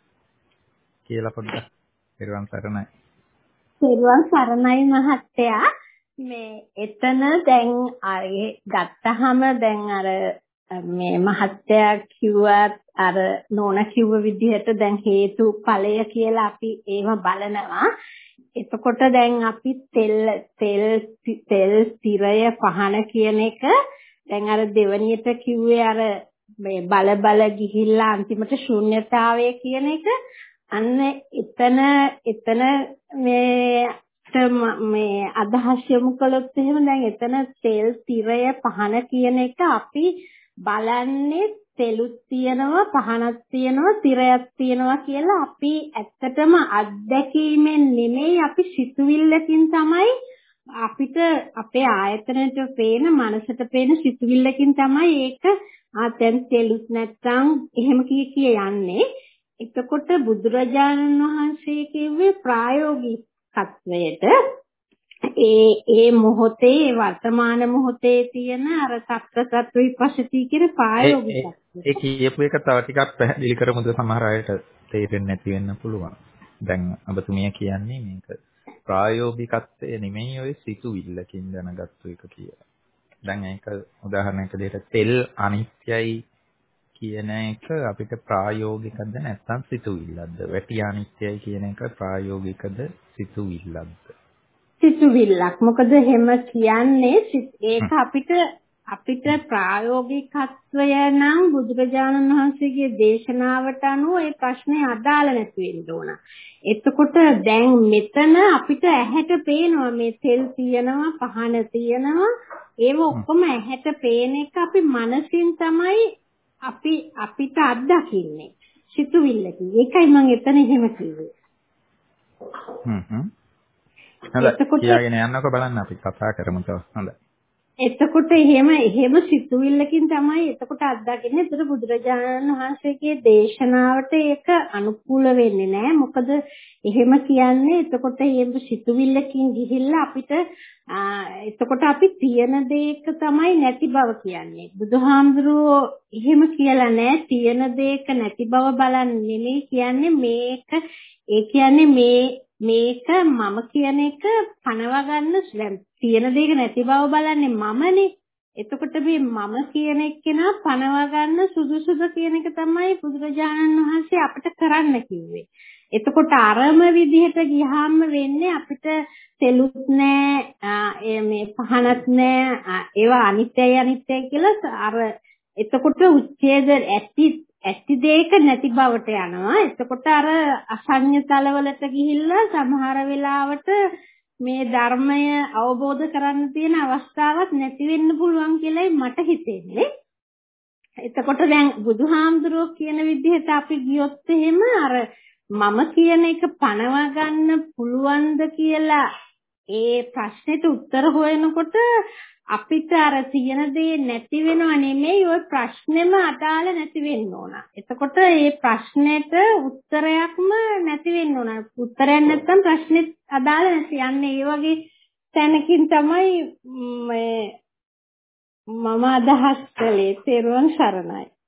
කියලා පොඩ්ඩක් පෙරවන් සරණයි. පෙරවන් සරණයි මහත්තයා. මේ එතන දැන් අර ගත්තහම දැන් අර මේ මහත්තයා කිව්වත් අර නෝන කිව්ව විදිහට දැන් හේතු ඵලය කියලා අපි ඒව බලනවා. එතකොට දැන් අපි තෙල් තෙල් තෙල් තිරය පහන කියන එක දැන් අර දෙවනියට කිව්වේ අර මේ බල බල ගිහිල්ලා අන්තිමට ශූන්‍යතාවය කියන එක අන්න එතන එතන මේ මේ අදහස් යොමු කළොත් එහෙම දැන් එතන තෙල් තිරය පහන කියන එක අපි බලන්නේ තෙලුත් තියෙනවා පහනක් තියෙනවා තිරයක් තියෙනවා කියලා අපි ඇත්තටම අත්දැකීමෙන් නෙමෙයි අපි සිතුවිල්ලකින් තමයි අපිට අපේ ආයතනයට පේන මනසට පේන සිතුවිල්ලකින් තමයි ඒක ආතෙන් තෙලුත් නැත්තම් එහෙම කිය කිය යන්නේ. එතකොට බුදුරජාණන් වහන්සේ කිව්වේ ප්‍රායෝගිකත්වයට ඒ ඒ මොහොතේ වර්තමාන මොහොතේ තියෙන අර සත්‍ය සත්‍ය විපස්සති කියන ප්‍රායෝගිකත්වය. ඒ කියපු එක තව ටිකක් පැහැදිලි කරමුද සමහර අයට තේරෙන්නේ නැති වෙන්න පුළුවන්. දැන් ඔබතුමිය කියන්නේ මේක ප්‍රායෝගිකත්වය නෙමෙයි ඔය සිතුවිල්ලකින් දැනගත්තු එක කියලා. දැන් ඒක උදාහරණයක් විදිහට තෙල් අනිත්‍යයි කියන එක අපිට ප්‍රායෝගිකද නැත්නම් සිතුවිල්ලක්ද? වැටි අනිත්‍යයි කියන එක ප්‍රායෝගිකද සිතුවිල්ලක්ද? සිතුවිල්ලක්. මොකද එහෙම කියන්නේ ඒක අපිට අපිට ප්‍රායෝගිකත්වය නම් බුදුරජාණන් වහන්සේගේ දේශනාවට අනුව ඒ ප්‍රශ්නේ අදාළ නැති වෙන්න ඕන. එතකොට දැන් මෙතන අපිට ඇහැට පේනවා මේ තෙල් තියෙනවා පහන තියෙනවා ඒව ඔක්කොම ඇහැට පේන එක අපි මනසින් තමයි අපි අපිට අත්දකින්නේ සිතුවිල්ලකින්. ඒකයි මම එතන එහෙම කිව්වේ. හ්ම් හ්ම්. හොඳයි. කියාගෙන යන්නකො බලන්න අපි කතා කරමු තව. හොඳයි. එතකොට එහෙම එහෙම සිතුවිල්ලකින් තමයි එතකොට අත්දකින්නේ. ඒතර බුදුරජාණන් වහන්සේගේ දේශනාවට ඒක අනුකූල වෙන්නේ නැහැ. මොකද එහෙම කියන්නේ එතකොට එහෙම සිතුවිල්ලකින් ගිහිල්ලා අපිට එතකොට අපි තියෙන දේක තමයි නැති බව කියන්නේ. බුදුහාමුදුරුවෝ එහෙම කියලා නැහැ. තියෙන දේක නැති බව බලන්නේ නෙමෙයි කියන්නේ මේක ඒ කියන්නේ මේ මේක මම කියන එක පනව ගන්න තියෙන දෙයක නැති බව බලන්නේ මමනේ. එතකොට මේ මම කියන එක්කෙනා පනව ගන්න සුදුසුද කියන එක තමයි බුදුරජාණන් වහන්සේ අපිට කරන්න කිව්වේ. එතකොට අරම විදිහට ගියාම වෙන්නේ අපිට තෙලුත් නෑ මේ පහනක් නෑ ඒවා අනිත්‍යයි අනිත්‍යයි කියලා අර එතකොට උච්ඡේද ඇති ඇති දෙයක නැති බවට යනවා. එතකොට අර අසඤ්ඤ තලවලට ගිහිල්ලා සමහර වෙලාවට මේ ධර්මය අවබෝධ කරගන්න තියෙන අවස්ථාවක් නැති වෙන්න පුළුවන් කියලායි මට හිතෙන්නේ. එතකොට දැන් බුදුහාමුදුරුවෝ කියන විදිහට අපි ගියොත් එහෙම අර මම කියන එක පනව ගන්න පුළුවන්ද කියලා ඒ ප්‍රශ්නෙට උත්තර හොයනකොට අපිට අර තියෙන දේ නැති වෙනව නෙමෙයි ওই ප්‍රශ්නෙම අදාළ නැති වෙන්න ඕන. එතකොට මේ ප්‍රශ්නෙට උත්තරයක්ම නැති වෙන්න ඕන. උත්තරයක් නැත්නම් ප්‍රශ්නෙත් අදාළ නැති යන්නේ. ඒ වගේ තැනකින් තමයි මම අදහස් කළේ. තෙරුවන් සරණයි.